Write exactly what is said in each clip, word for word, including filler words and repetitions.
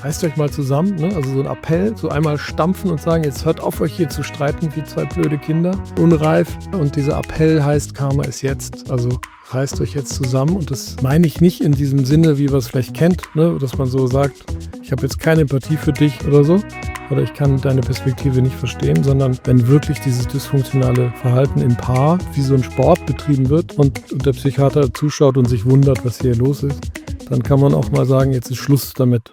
reißt euch mal zusammen, ne? Also so ein Appell, so einmal stampfen und sagen, jetzt hört auf, euch hier zu streiten wie zwei blöde Kinder, unreif. Und dieser Appell heißt, Karma ist jetzt. Also reißt euch jetzt zusammen. Und das meine ich nicht in diesem Sinne, wie man es vielleicht kennt, ne? Dass man so sagt, ich habe jetzt keine Empathie für dich oder so. Oder ich kann deine Perspektive nicht verstehen, sondern wenn wirklich dieses dysfunktionale Verhalten im Paar wie so ein Sport betrieben wird und, und der Psychiater zuschaut und sich wundert, was hier los ist, dann kann man auch mal sagen, jetzt ist Schluss damit.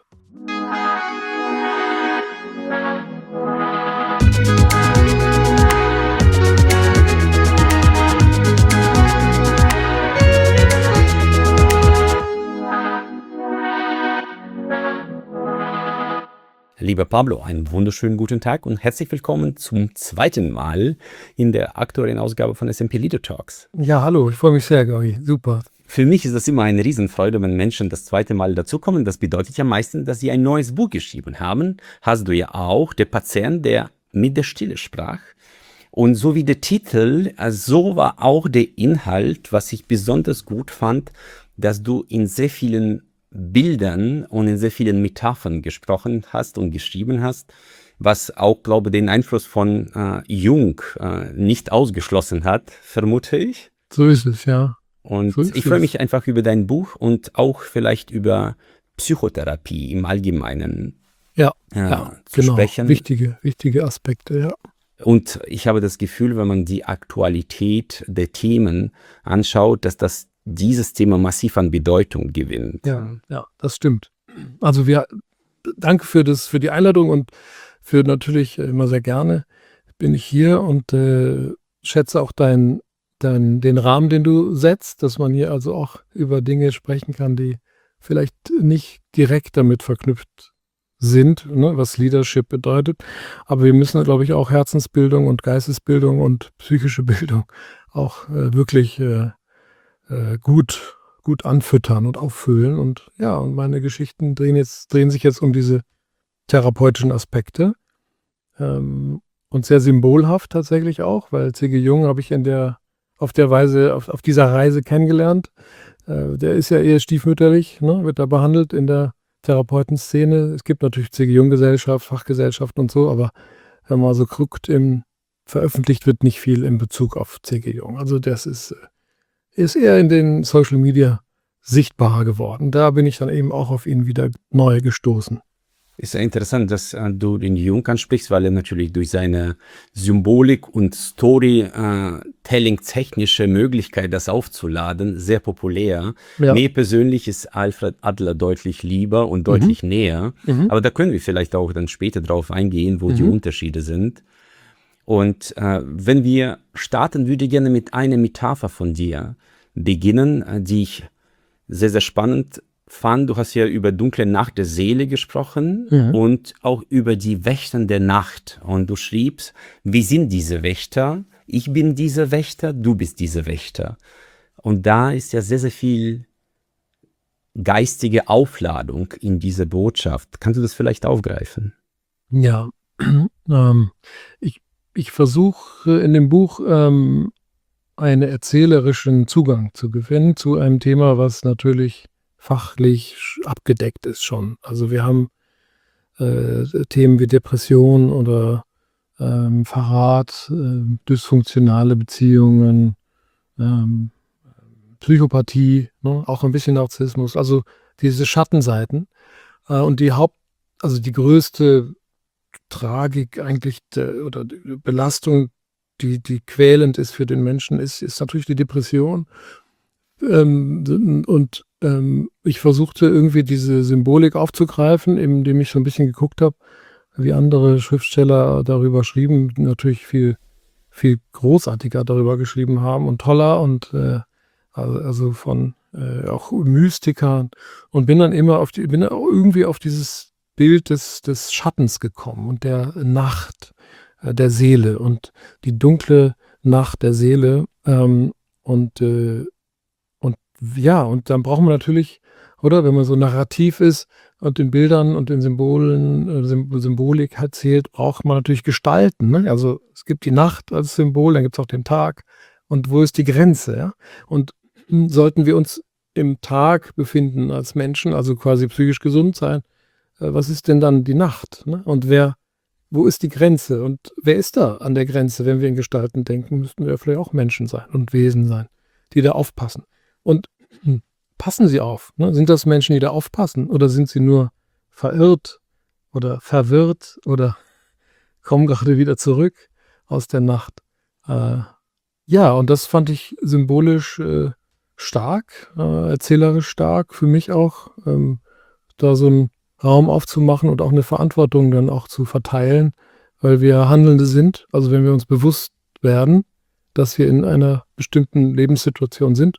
Lieber Pablo, einen wunderschönen guten Tag und herzlich willkommen zum zweiten Mal in der aktuellen Ausgabe von S and P Leader Talks. Ja, hallo, ich freue mich sehr, Gary. Super. Für mich ist das immer eine Riesenfreude, wenn Menschen das zweite Mal dazukommen. Das bedeutet ja meistens, dass sie ein neues Buch geschrieben haben. Hast du ja auch, der Patient, der mit der Stille sprach. Und so wie der Titel, so war auch der Inhalt, was ich besonders gut fand, dass du in sehr vielen Bildern und in sehr vielen Metaphern gesprochen hast und geschrieben hast, was auch, glaube ich, den Einfluss von äh, Jung äh, nicht ausgeschlossen hat, vermute ich. So ist es, ja. Und so ist ich freue es. mich einfach über dein Buch und auch vielleicht über Psychotherapie im Allgemeinen Ja, äh, ja zu genau. sprechen. Wichtige, wichtige Aspekte, ja. Und ich habe das Gefühl, wenn man die Aktualität der Themen anschaut, dass das dieses Thema massiv an Bedeutung gewinnt. Ja, ja, das stimmt. Also wir, danke für das, für die Einladung und für natürlich immer sehr gerne bin ich hier und äh, schätze auch dein, dein, den Rahmen, den du setzt, dass man hier also auch über Dinge sprechen kann, die vielleicht nicht direkt damit verknüpft sind, ne, was Leadership bedeutet. Aber wir müssen, glaube ich, auch Herzensbildung und Geistesbildung und psychische Bildung auch äh, wirklich äh, gut, gut anfüttern und auffüllen. Und ja, und meine Geschichten drehen, jetzt, drehen sich jetzt um diese therapeutischen Aspekte. Ähm, und sehr symbolhaft tatsächlich auch, weil C G Jung habe ich in der, auf der Weise, auf, auf dieser Reise kennengelernt. Äh, der ist ja eher stiefmütterlich, ne, wird da behandelt in der Therapeutenszene. Es gibt natürlich C G Jung-Gesellschaft, Fachgesellschaft und so, aber wenn man so guckt, im, veröffentlicht wird nicht viel in Bezug auf C G Jung. Also das ist ist eher in den Social Media sichtbarer geworden. Da bin ich dann eben auch auf ihn wieder neu gestoßen. Ist ja interessant, dass äh, du den Jung ansprichst, weil er natürlich durch seine Symbolik und Storytelling-technische Möglichkeit, das aufzuladen, sehr populär. Ja. Mir persönlich ist Alfred Adler deutlich lieber und deutlich mhm. näher. Mhm. Aber da können wir vielleicht auch dann später drauf eingehen, wo mhm. die Unterschiede sind. Und äh, wenn wir starten, würde ich gerne mit einer Metapher von dir beginnen, äh, die ich sehr, sehr spannend fand. Du hast ja über dunkle Nacht der Seele gesprochen mhm. und auch über die Wächter der Nacht. Und du schriebst, wir sind diese Wächter, ich bin dieser Wächter, du bist dieser Wächter. Und da ist ja sehr, sehr viel geistige Aufladung in dieser Botschaft. Kannst du das vielleicht aufgreifen? Ja, ähm, ich Ich versuche in dem Buch ähm, einen erzählerischen Zugang zu gewinnen zu einem Thema, was natürlich fachlich abgedeckt ist schon. Also wir haben äh, Themen wie Depression oder ähm, Verrat, äh, dysfunktionale Beziehungen, ähm, Psychopathie, ne? Auch ein bisschen Narzissmus, also diese Schattenseiten. Äh, und die Haupt, also die größte Tragik eigentlich der, oder die Belastung, die, die quälend ist für den Menschen, ist, ist natürlich die Depression. Ähm, und ähm, ich versuchte irgendwie diese Symbolik aufzugreifen, indem ich so ein bisschen geguckt habe, wie andere Schriftsteller darüber schrieben, natürlich viel, viel großartiger darüber geschrieben haben und toller und äh, also von äh, auch Mystikern und bin dann immer auf die, bin irgendwie auf dieses Bild des, des Schattens gekommen und der Nacht äh, der Seele und die dunkle Nacht der Seele ähm, und, äh, und ja, und dann brauchen wir natürlich, oder wenn man so narrativ ist und in Bildern und in Symbolen, äh, Symbolik erzählt, braucht man natürlich Gestalten. Ne? Also es gibt die Nacht als Symbol, dann gibt es auch den Tag und wo ist die Grenze? Ja? Und sollten wir uns im Tag befinden als Menschen, also quasi psychisch gesund sein, äh, was ist denn dann die Nacht? Ne? Und wer, wo ist die Grenze? Und wer ist da an der Grenze? Wenn wir in Gestalten denken, müssten wir vielleicht auch Menschen sein und Wesen sein, die da aufpassen. Und hm, passen sie auf? Ne? Sind das Menschen, die da aufpassen? Oder sind sie nur verirrt oder verwirrt oder kommen gerade wieder zurück aus der Nacht? Äh, ja, und das fand ich symbolisch äh, stark, äh, erzählerisch stark, für mich auch, ähm, da so einen Raum aufzumachen und auch eine Verantwortung dann auch zu verteilen, weil wir Handelnde sind. Also wenn wir uns bewusst werden, dass wir in einer bestimmten Lebenssituation sind,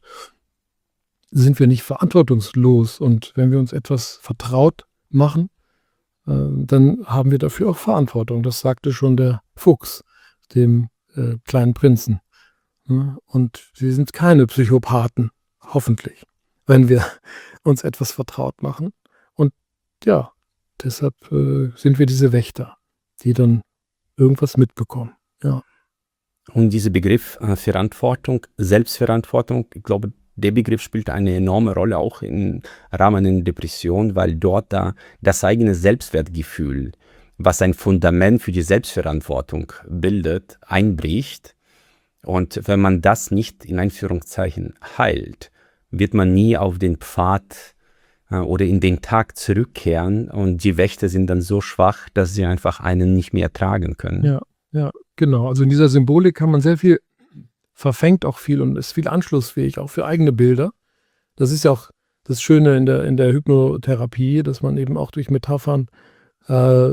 sind wir nicht verantwortungslos. Und wenn wir uns etwas vertraut machen, äh, dann haben wir dafür auch Verantwortung. Das sagte schon der Fuchs, dem äh, kleinen Prinzen. Ne? Und wir sind keine Psychopathen, hoffentlich, wenn wir uns etwas vertraut machen. Und ja, deshalb äh, sind wir diese Wächter, die dann irgendwas mitbekommen. Ja. Und dieser Begriff äh, Verantwortung, Selbstverantwortung, ich glaube, der Begriff spielt eine enorme Rolle auch im Rahmen der Depression, weil dort da das eigene Selbstwertgefühl, was ein Fundament für die Selbstverantwortung bildet, einbricht. Und wenn man das nicht in Anführungszeichen heilt, wird man nie auf den Pfad äh, oder in den Tag zurückkehren und die Wächter sind dann so schwach, dass sie einfach einen nicht mehr tragen können. Ja, ja, genau. Also in dieser Symbolik kann man sehr viel, verfängt auch viel und ist viel anschlussfähig, auch für eigene Bilder. Das ist ja auch das Schöne in der, in der Hypnotherapie, dass man eben auch durch Metaphern äh,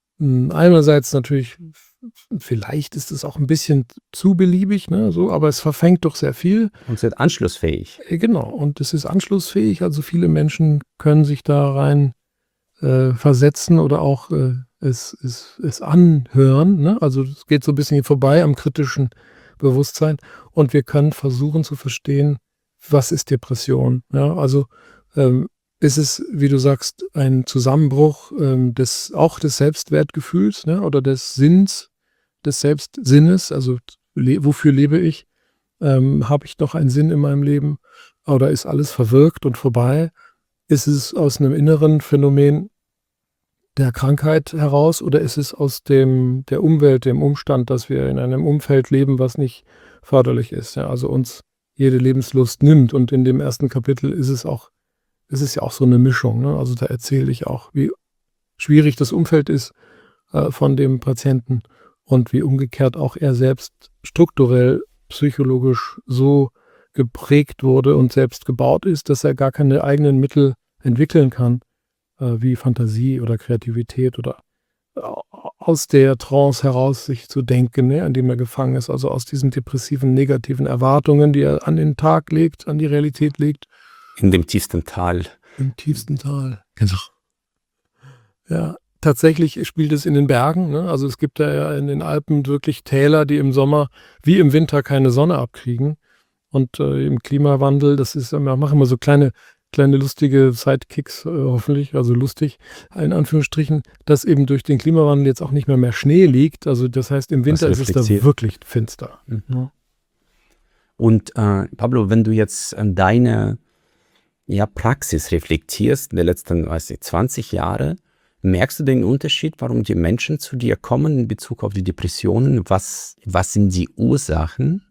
einerseits natürlich, vielleicht ist es auch ein bisschen zu beliebig, ne, so, aber es verfängt doch sehr viel. Und es wird anschlussfähig. Äh, Genau, und es ist anschlussfähig, also viele Menschen können sich da rein äh, versetzen oder auch äh, es, es, es anhören. Ne? Also es geht so ein bisschen vorbei am kritischen Bewusstsein und wir können versuchen zu verstehen, was ist Depression. Ja? Also ähm, ist es, wie du sagst, ein Zusammenbruch ähm, des, auch des Selbstwertgefühls, ne? Oder des Sinns, des Selbstsinnes, also le wofür lebe ich? Ähm, habe ich noch einen Sinn in meinem Leben? Oder ist alles verwirkt und vorbei? Ist es aus einem inneren Phänomen der Krankheit heraus oder ist es aus dem, der Umwelt, dem Umstand, dass wir in einem Umfeld leben, was nicht förderlich ist, ja? Also uns jede Lebenslust nimmt. Und in dem ersten Kapitel ist es auch, ist es ja auch so eine Mischung. Ne? Also da erzähle ich auch, wie schwierig das Umfeld ist äh, von dem Patienten und wie umgekehrt auch er selbst strukturell, psychologisch so geprägt wurde und selbst gebaut ist, dass er gar keine eigenen Mittel entwickeln kann, äh, wie Fantasie oder Kreativität oder äh, aus der Trance heraus sich zu denken, ne, an dem er gefangen ist, also aus diesen depressiven, negativen Erwartungen, die er an den Tag legt, an die Realität legt. In dem tiefsten Tal. Im tiefsten Tal. Genau. Ja, tatsächlich spielt es in den Bergen. Ne? Also es gibt da ja in den Alpen wirklich Täler, die im Sommer wie im Winter keine Sonne abkriegen. Und äh, im Klimawandel, das ist, wir machen immer so kleine, kleine lustige Sidekicks, äh, hoffentlich, also lustig, in Anführungsstrichen, dass eben durch den Klimawandel jetzt auch nicht mehr mehr Schnee liegt. Also das heißt, im Winter ist es da wirklich finster. Mhm. Ja. Und äh, Pablo, wenn du jetzt an deine ja, Praxis reflektierst in den letzten, weiß ich, zwanzig Jahre, merkst du den Unterschied, warum die Menschen zu dir kommen in Bezug auf die Depressionen? Was, was sind die Ursachen?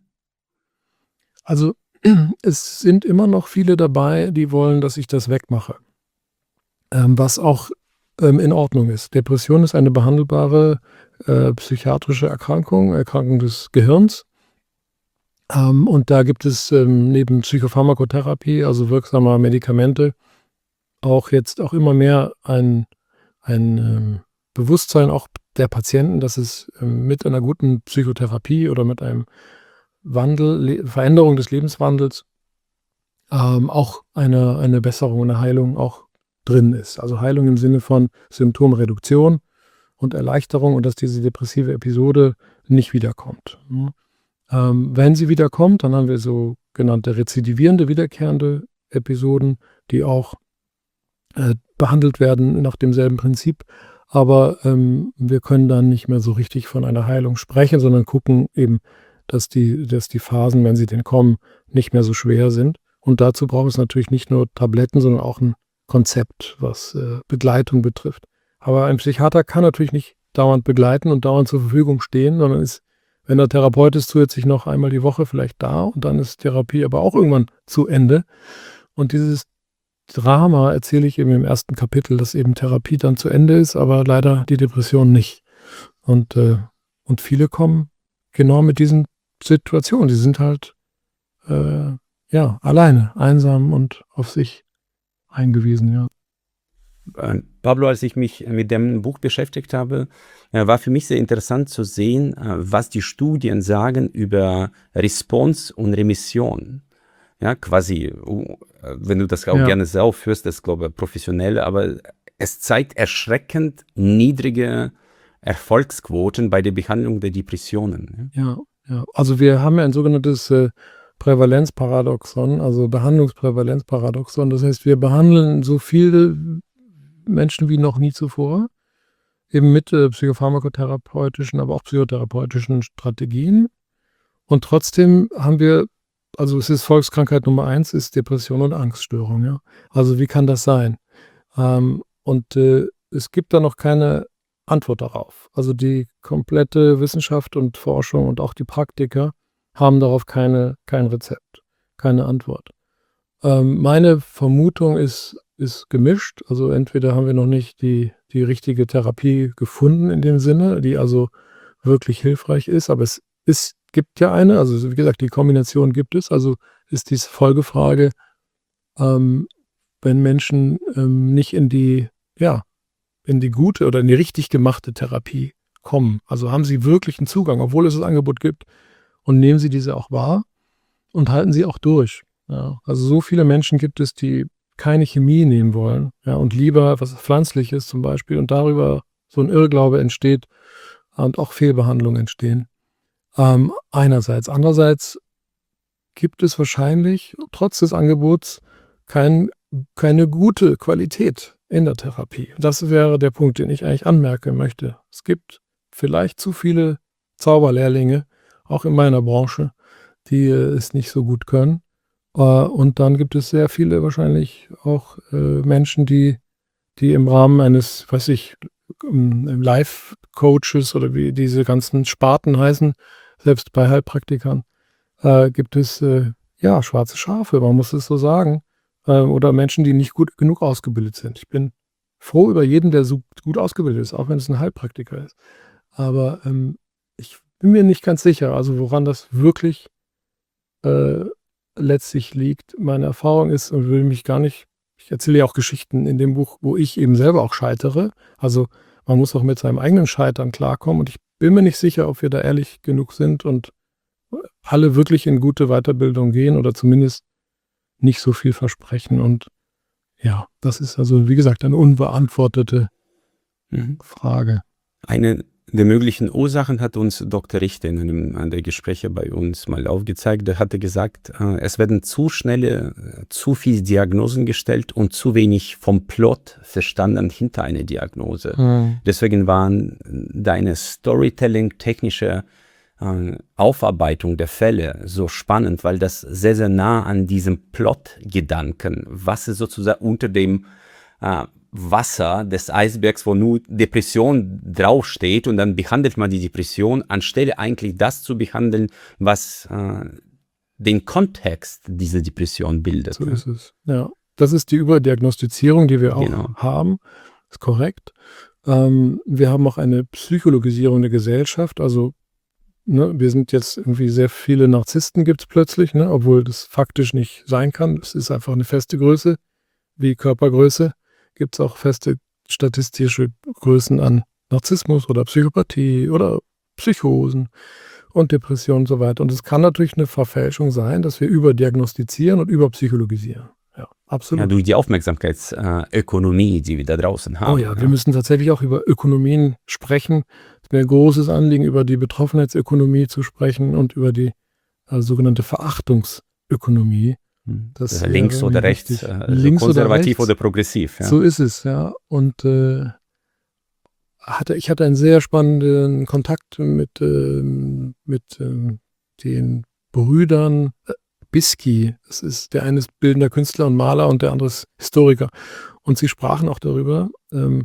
Also es sind immer noch viele dabei, die wollen, dass ich das wegmache, ähm, was auch ähm, in Ordnung ist. Depression ist eine behandelbare äh, psychiatrische Erkrankung, Erkrankung des Gehirns. Ähm, und da gibt es ähm, neben Psychopharmakotherapie, also wirksamer Medikamente, auch jetzt auch immer mehr ein, ein ähm, Bewusstsein auch der Patienten, dass es ähm, mit einer guten Psychotherapie oder mit einem Wandel, Le Veränderung des Lebenswandels ähm, auch eine, eine Besserung, eine Heilung auch drin ist. Also Heilung im Sinne von Symptomreduktion und Erleichterung und dass diese depressive Episode nicht wiederkommt. Mhm. Ähm, wenn sie wiederkommt, dann haben wir sogenannte rezidivierende, wiederkehrende Episoden, die auch äh, behandelt werden nach demselben Prinzip. Aber ähm, wir können dann nicht mehr so richtig von einer Heilung sprechen, sondern gucken eben, dass die, dass die Phasen, wenn sie denn kommen, nicht mehr so schwer sind. Und dazu braucht es natürlich nicht nur Tabletten, sondern auch ein Konzept, was äh, Begleitung betrifft. Aber ein Psychiater kann natürlich nicht dauernd begleiten und dauernd zur Verfügung stehen, sondern ist, wenn der Therapeut ist, zusätzlich noch einmal die Woche vielleicht da und dann ist Therapie aber auch irgendwann zu Ende. Und dieses Drama erzähle ich eben im ersten Kapitel, dass eben Therapie dann zu Ende ist, aber leider die Depression nicht. Und, äh, und viele kommen genau mit diesen Situationen. Die sind halt äh, ja, alleine, einsam und auf sich eingewiesen, ja. Äh, Pablo, als ich mich mit dem Buch beschäftigt habe, äh, war für mich sehr interessant zu sehen, äh, was die Studien sagen über Response und Remission. Ja, quasi, uh, wenn du das auch Ja. gerne so aufführst, das glaube ich professionell, aber es zeigt erschreckend niedrige Erfolgsquoten bei der Behandlung der Depressionen. Ja, ja. Also wir haben ja ein sogenanntes äh, Prävalenzparadoxon, also Behandlungsprävalenzparadoxon. Das heißt, wir behandeln so viele Menschen wie noch nie zuvor, eben mit äh, psychopharmakotherapeutischen, aber auch psychotherapeutischen Strategien. Und trotzdem haben wir, also es ist Volkskrankheit Nummer eins, ist Depression und Angststörung. Ja? Also wie kann das sein? Ähm, und äh, es gibt da noch keine Antwort darauf. Also die komplette Wissenschaft und Forschung und auch die Praktiker haben darauf keine, kein Rezept, keine Antwort. Ähm, meine Vermutung ist, ist gemischt. Also entweder haben wir noch nicht die, die richtige Therapie gefunden in dem Sinne, die also wirklich hilfreich ist, aber es ist, gibt ja eine, also wie gesagt, die Kombination gibt es. Also ist die Folgefrage, ähm, wenn Menschen ähm, nicht in die, ja, in die gute oder in die richtig gemachte Therapie kommen. Also haben sie wirklich einen Zugang, obwohl es das Angebot gibt, und nehmen sie diese auch wahr und halten sie auch durch. Ja, also so viele Menschen gibt es, die keine Chemie nehmen wollen, ja, und lieber was Pflanzliches zum Beispiel, und darüber so ein Irrglaube entsteht und auch Fehlbehandlungen entstehen. Ähm, einerseits. Andererseits gibt es wahrscheinlich trotz des Angebots kein, keine gute Qualität in der Therapie. Das wäre der Punkt, den ich eigentlich anmerken möchte. Es gibt vielleicht zu viele Zauberlehrlinge, auch in meiner Branche, die äh, es nicht so gut können. Äh, und dann gibt es sehr viele wahrscheinlich auch äh, Menschen, die, die im Rahmen eines, weiß ich, ähm, Life-Coaches oder wie diese ganzen Sparten heißen, selbst bei Heilpraktikern, äh, gibt es äh, ja schwarze Schafe, man muss es so sagen. Äh, oder Menschen, die nicht gut genug ausgebildet sind. Ich bin froh über jeden, der so gut ausgebildet ist, auch wenn es ein Heilpraktiker ist. Aber ähm, ich bin mir nicht ganz sicher, also woran das wirklich äh, letztlich liegt. Meine Erfahrung ist, und will mich gar nicht, ich erzähle ja auch Geschichten in dem Buch, wo ich eben selber auch scheitere. Also man muss auch mit seinem eigenen Scheitern klarkommen. Und ich bin mir nicht sicher, ob wir da ehrlich genug sind und alle wirklich in gute Weiterbildung gehen oder zumindest nicht so viel versprechen. Und ja, das ist also, wie gesagt, eine unbeantwortete Mhm. Frage. Eine der möglichen Ursachen hat uns Doktor Richter in einem der Gespräche bei uns mal aufgezeigt. Er hatte gesagt, äh, es werden zu schnelle, äh, zu viele Diagnosen gestellt und zu wenig vom Plot verstanden hinter einer Diagnose. Hm. Deswegen waren deine Storytelling-technische äh, Aufarbeitung der Fälle so spannend, weil das sehr, sehr nah an diesem Plot-Gedanken, was ist sozusagen unter dem äh, Wasser des Eisbergs, wo nur Depression draufsteht, und dann behandelt man die Depression, anstelle eigentlich das zu behandeln, was äh, den Kontext dieser Depression bildet. So ist es. Ja, das ist die Überdiagnostizierung, die wir auch Genau. haben. Ist korrekt. Ähm, wir haben auch eine Psychologisierung der Gesellschaft. Also ne, wir sind jetzt irgendwie sehr viele Narzissten gibt es plötzlich, ne, obwohl das faktisch nicht sein kann. Es ist einfach eine feste Größe, wie Körpergröße. Gibt es auch feste statistische Größen an Narzissmus oder Psychopathie oder Psychosen und Depressionen und so weiter. Und es kann natürlich eine Verfälschung sein, dass wir überdiagnostizieren und überpsychologisieren. Ja, absolut. Ja, durch die Aufmerksamkeitsökonomie, die wir da draußen haben. Oh ja, wir müssen tatsächlich auch über Ökonomien sprechen. Es ist mir ein großes Anliegen, über die Betroffenheitsökonomie zu sprechen und über die äh, sogenannte Verachtungsökonomie. Das Das links wäre oder mir rechts, wichtig. äh, Links oder konservativ rechts. oder progressiv. Ja. So ist es, ja. Und äh, hatte, ich hatte einen sehr spannenden Kontakt mit, ähm, mit ähm, den Brüdern äh, Bisky. Das ist, der eine ist bildender Künstler und Maler und der andere ist Historiker. Und sie sprachen auch darüber, ähm,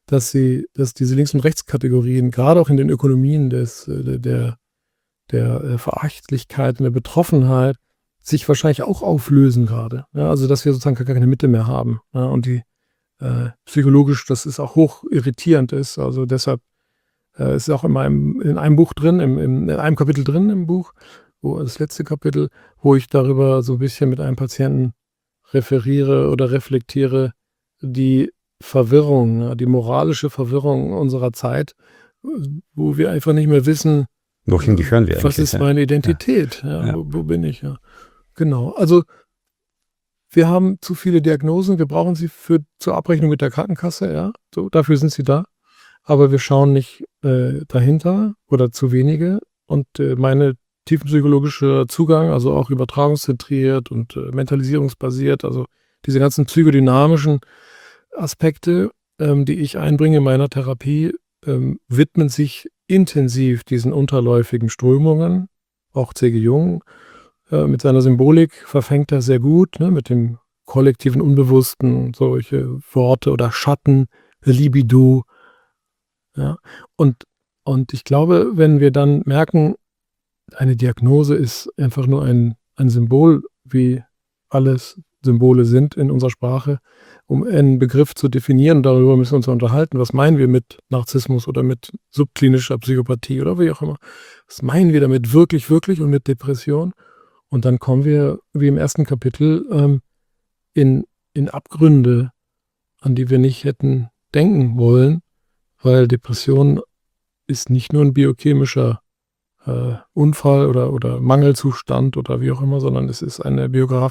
dass sie, dass diese Links- und Rechtskategorien, gerade auch in den Ökonomien des, äh, der, der äh, Verachtlichkeit und der Betroffenheit, sich wahrscheinlich auch auflösen gerade. Ja, also dass wir sozusagen gar keine Mitte mehr haben. Ja, und die äh, psychologisch, das ist auch hoch irritierend ist. Also deshalb äh, ist auch in meinem, in einem Buch drin, im, im, in einem Kapitel drin im Buch, wo das letzte Kapitel, wo ich darüber so ein bisschen mit einem Patienten referiere oder reflektiere, die Verwirrung, ja, die moralische Verwirrung unserer Zeit, wo wir einfach nicht mehr wissen, wohin gehören wir was ist ja? meine Identität, ja. Ja, Ja. Wo, wo bin ich, ja. Genau, also wir haben zu viele Diagnosen, wir brauchen sie für, zur Abrechnung mit der Krankenkasse, ja, so, dafür sind sie da, aber wir schauen nicht äh, dahinter oder zu wenige und äh, meine tiefenpsychologische Zugang, also auch übertragungszentriert und äh, mentalisierungsbasiert, also diese ganzen psychodynamischen Aspekte, ähm, die ich einbringe in meiner Therapie, ähm, widmen sich intensiv diesen unterläufigen Strömungen. Auch C G. Jung äh, mit seiner Symbolik verfängt er sehr gut, ne, mit dem kollektiven Unbewussten, solche Worte oder Schatten, Libido. Ja. Und, und ich glaube, wenn wir dann merken, eine Diagnose ist einfach nur ein, ein Symbol, wie alles Symbole sind in unserer Sprache, um einen Begriff zu definieren. Darüber müssen wir uns unterhalten. Was meinen wir mit Narzissmus oder mit subklinischer Psychopathie oder wie auch immer? Was meinen wir damit wirklich, wirklich und mit Depression? Und dann kommen wir, wie im ersten Kapitel, ähm, in, in Abgründe, an die wir nicht hätten denken wollen, weil Depression ist nicht nur ein biochemischer äh, Unfall oder, oder Mangelzustand oder wie auch immer, sondern es ist eine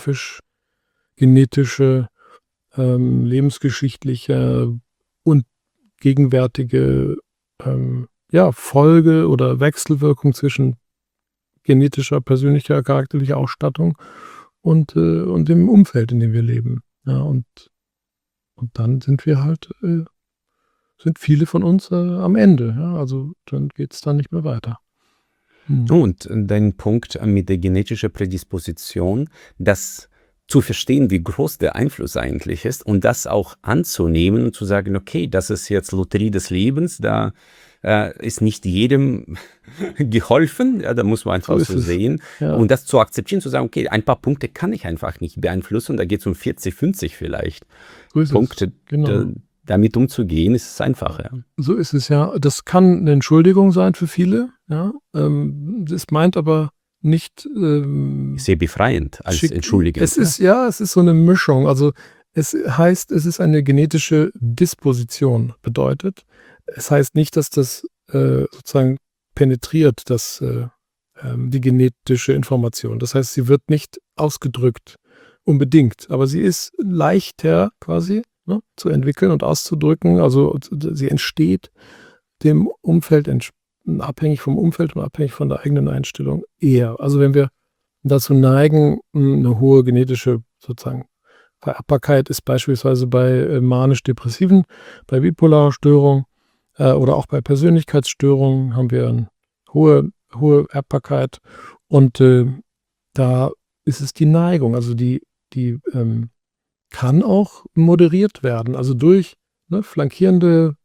biografisch-genetische, ähm, lebensgeschichtliche und gegenwärtige ähm, ja, Folge oder Wechselwirkung zwischen genetischer, persönlicher, charakterlicher Ausstattung und, äh, und dem Umfeld, in dem wir leben. Ja, und, und dann sind wir halt, äh, sind viele von uns äh, am Ende. Ja? Also dann geht es dann nicht mehr weiter. Hm. Und dein Punkt mit der genetischen Prädisposition, das zu verstehen, wie groß der Einfluss eigentlich ist und das auch anzunehmen und zu sagen, okay, das ist jetzt Lotterie des Lebens, da äh, ist nicht jedem geholfen, ja, da muss man einfach So so, ist es. sehen. Ja. Und das zu akzeptieren, zu sagen, okay, ein paar Punkte kann ich einfach nicht beeinflussen, da geht es um vierzig, fünfzig vielleicht So ist Punkte. es. Genau. Da, damit umzugehen, ist es einfacher. So ist es, ja. Das kann eine Entschuldigung sein für viele. Ja. Ähm, das meint aber nicht ähm, Sehr befreiend als schick- entschuldigend. Es ist, ja, es ist so eine Mischung. Also es heißt, es ist eine genetische Disposition, bedeutet. Es heißt nicht, dass das äh, sozusagen penetriert, das, äh, ähm, die genetische Information. Das heißt, sie wird nicht ausgedrückt unbedingt, aber sie ist leichter quasi, ne, zu entwickeln und auszudrücken. Also sie entsteht dem Umfeld, ents- abhängig vom Umfeld und abhängig von der eigenen Einstellung eher. Also wenn wir dazu neigen, mh, eine hohe genetische sozusagen Vererbbarkeit ist beispielsweise bei äh, manisch-depressiven, bei bipolarer Störung äh, oder auch bei Persönlichkeitsstörungen haben wir eine hohe, hohe Erbbarkeit und äh, da ist es die Neigung, also die, die ähm, kann auch moderiert werden, also durch ne, flankierende,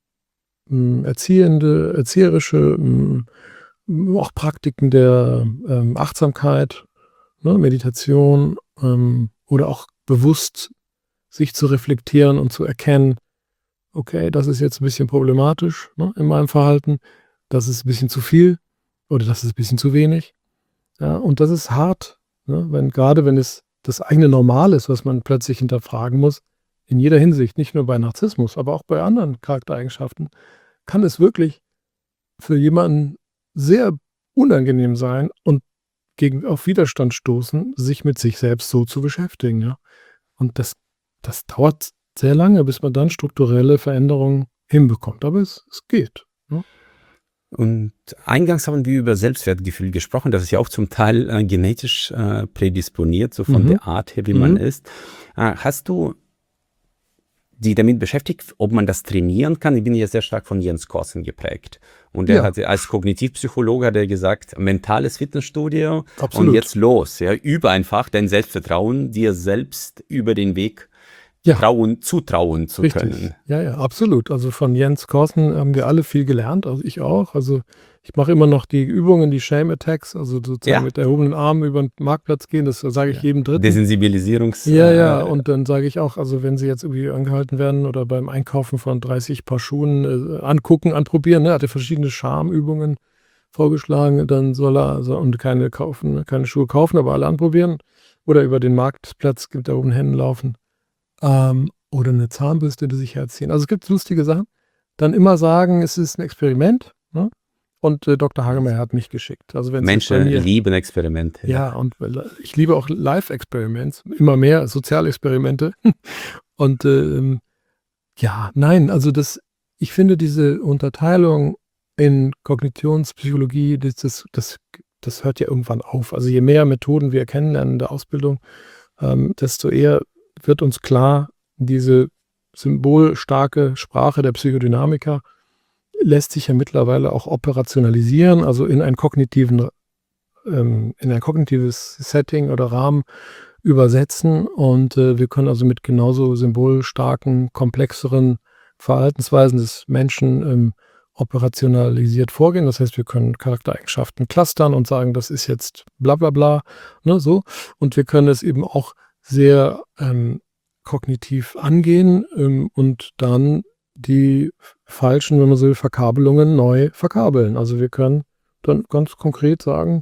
mh, erziehende, erzieherische, mh, auch Praktiken der ähm, Achtsamkeit, ne, Meditation ähm, oder auch bewusst sich zu reflektieren und zu erkennen, okay, das ist jetzt ein bisschen problematisch, ne, in meinem Verhalten, das ist ein bisschen zu viel oder das ist ein bisschen zu wenig. Ja, und das ist hart, ne, wenn, gerade wenn es das eigene Normal ist, was man plötzlich hinterfragen muss, in jeder Hinsicht, nicht nur bei Narzissmus, aber auch bei anderen Charaktereigenschaften, kann es wirklich für jemanden sehr unangenehm sein und gegen, auf Widerstand stoßen, sich mit sich selbst so zu beschäftigen. Ja? Und das, das dauert sehr lange, bis man dann strukturelle Veränderungen hinbekommt. Aber es, es geht. Ne? Und eingangs haben wir über Selbstwertgefühl gesprochen. Das ist ja auch zum Teil äh, genetisch äh, prädisponiert, so von Mhm. der Art her, wie man Mhm. ist. Äh, hast du die damit beschäftigt, ob man das trainieren kann? Ich bin ja sehr stark von Jens Korsen geprägt. Und er Ja. hatte als Kognitivpsychologe hat er gesagt, mentales Fitnessstudio Absolut. und jetzt los. Ja, übe einfach dein Selbstvertrauen, dir selbst über den Weg Ja. trauen, zutrauen zu Richtig. können. Ja, ja, absolut. Also von Jens Korsen haben wir alle viel gelernt, also ich auch. Also ich mache immer noch die Übungen, die Shame Attacks, also sozusagen Ja. mit erhobenen Armen über den Marktplatz gehen, das sage ich Ja. jedem Dritten. Desensibilisierungs... Ja, ja, äh, und dann sage ich auch, also wenn Sie jetzt irgendwie angehalten werden oder beim Einkaufen von dreißig Paar Schuhen äh, angucken, anprobieren, ne, hat er verschiedene Schamübungen vorgeschlagen, dann soll er also und keine kaufen, keine Schuhe kaufen, aber alle anprobieren oder über den Marktplatz mit erhobenen Händen laufen. Ähm, oder eine Zahnbürste, die sich herziehen. Also es gibt lustige Sachen. Dann immer sagen, es ist ein Experiment, ne? Und äh, Doktor Hagemeyer hat mich geschickt. Also wenn es jetzt bei Menschen mir, lieben Experimente. ja, und weil- ich liebe auch Live-Experiments, immer mehr Sozialexperimente. Und ähm, ja, nein, also das, ich finde diese Unterteilung in Kognitionspsychologie, das, das, das, das hört ja irgendwann auf. Also je mehr Methoden wir kennenlernen in der Ausbildung, ähm, desto eher wird uns klar, diese symbolstarke Sprache der Psychodynamiker lässt sich ja mittlerweile auch operationalisieren, also in einen kognitiven, ähm, in ein kognitives Setting oder Rahmen übersetzen. Und äh, wir können also mit genauso symbolstarken, komplexeren Verhaltensweisen des Menschen ähm, operationalisiert vorgehen. Das heißt, wir können Charaktereigenschaften clustern und sagen, das ist jetzt bla bla bla, ne, so. Und wir können es eben auch sehr ähm, kognitiv angehen ähm, und dann die falschen, wenn man so will, Verkabelungen neu verkabeln. Also wir können dann ganz konkret sagen,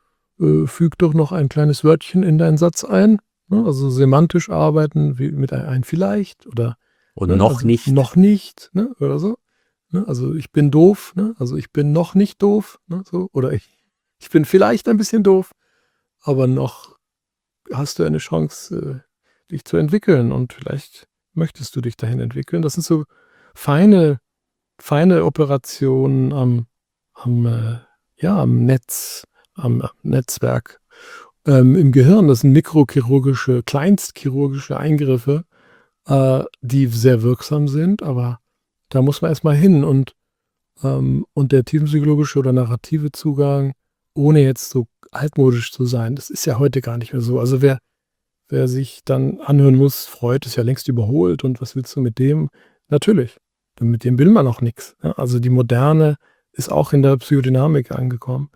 äh, füg doch noch ein kleines Wörtchen in deinen Satz ein. Ne? Also semantisch arbeiten, wie mit ein, ein vielleicht oder Und ne? noch also nicht. Noch nicht, ne? Oder so. Ne? Also ich bin doof, ne? Also ich bin noch nicht doof, ne? So. Oder ich, ich bin vielleicht ein bisschen doof, aber noch hast du eine Chance, äh, dich zu entwickeln und vielleicht möchtest du dich dahin entwickeln. Das sind so feine, feine Operationen am, am, äh, ja, am Netz, am, am Netzwerk. Ähm, Im Gehirn, das sind mikrochirurgische, kleinstchirurgische Eingriffe, äh, die sehr wirksam sind, aber da muss man erstmal hin und, ähm, und der tiefenpsychologische oder narrative Zugang, ohne jetzt so altmodisch zu sein, das ist ja heute gar nicht mehr so. Also wer, wer sich dann anhören muss, Freud ist ja längst überholt und was willst du mit dem? Natürlich, mit dem will man auch nichts. Ja? Also die Moderne ist auch in der Psychodynamik angekommen.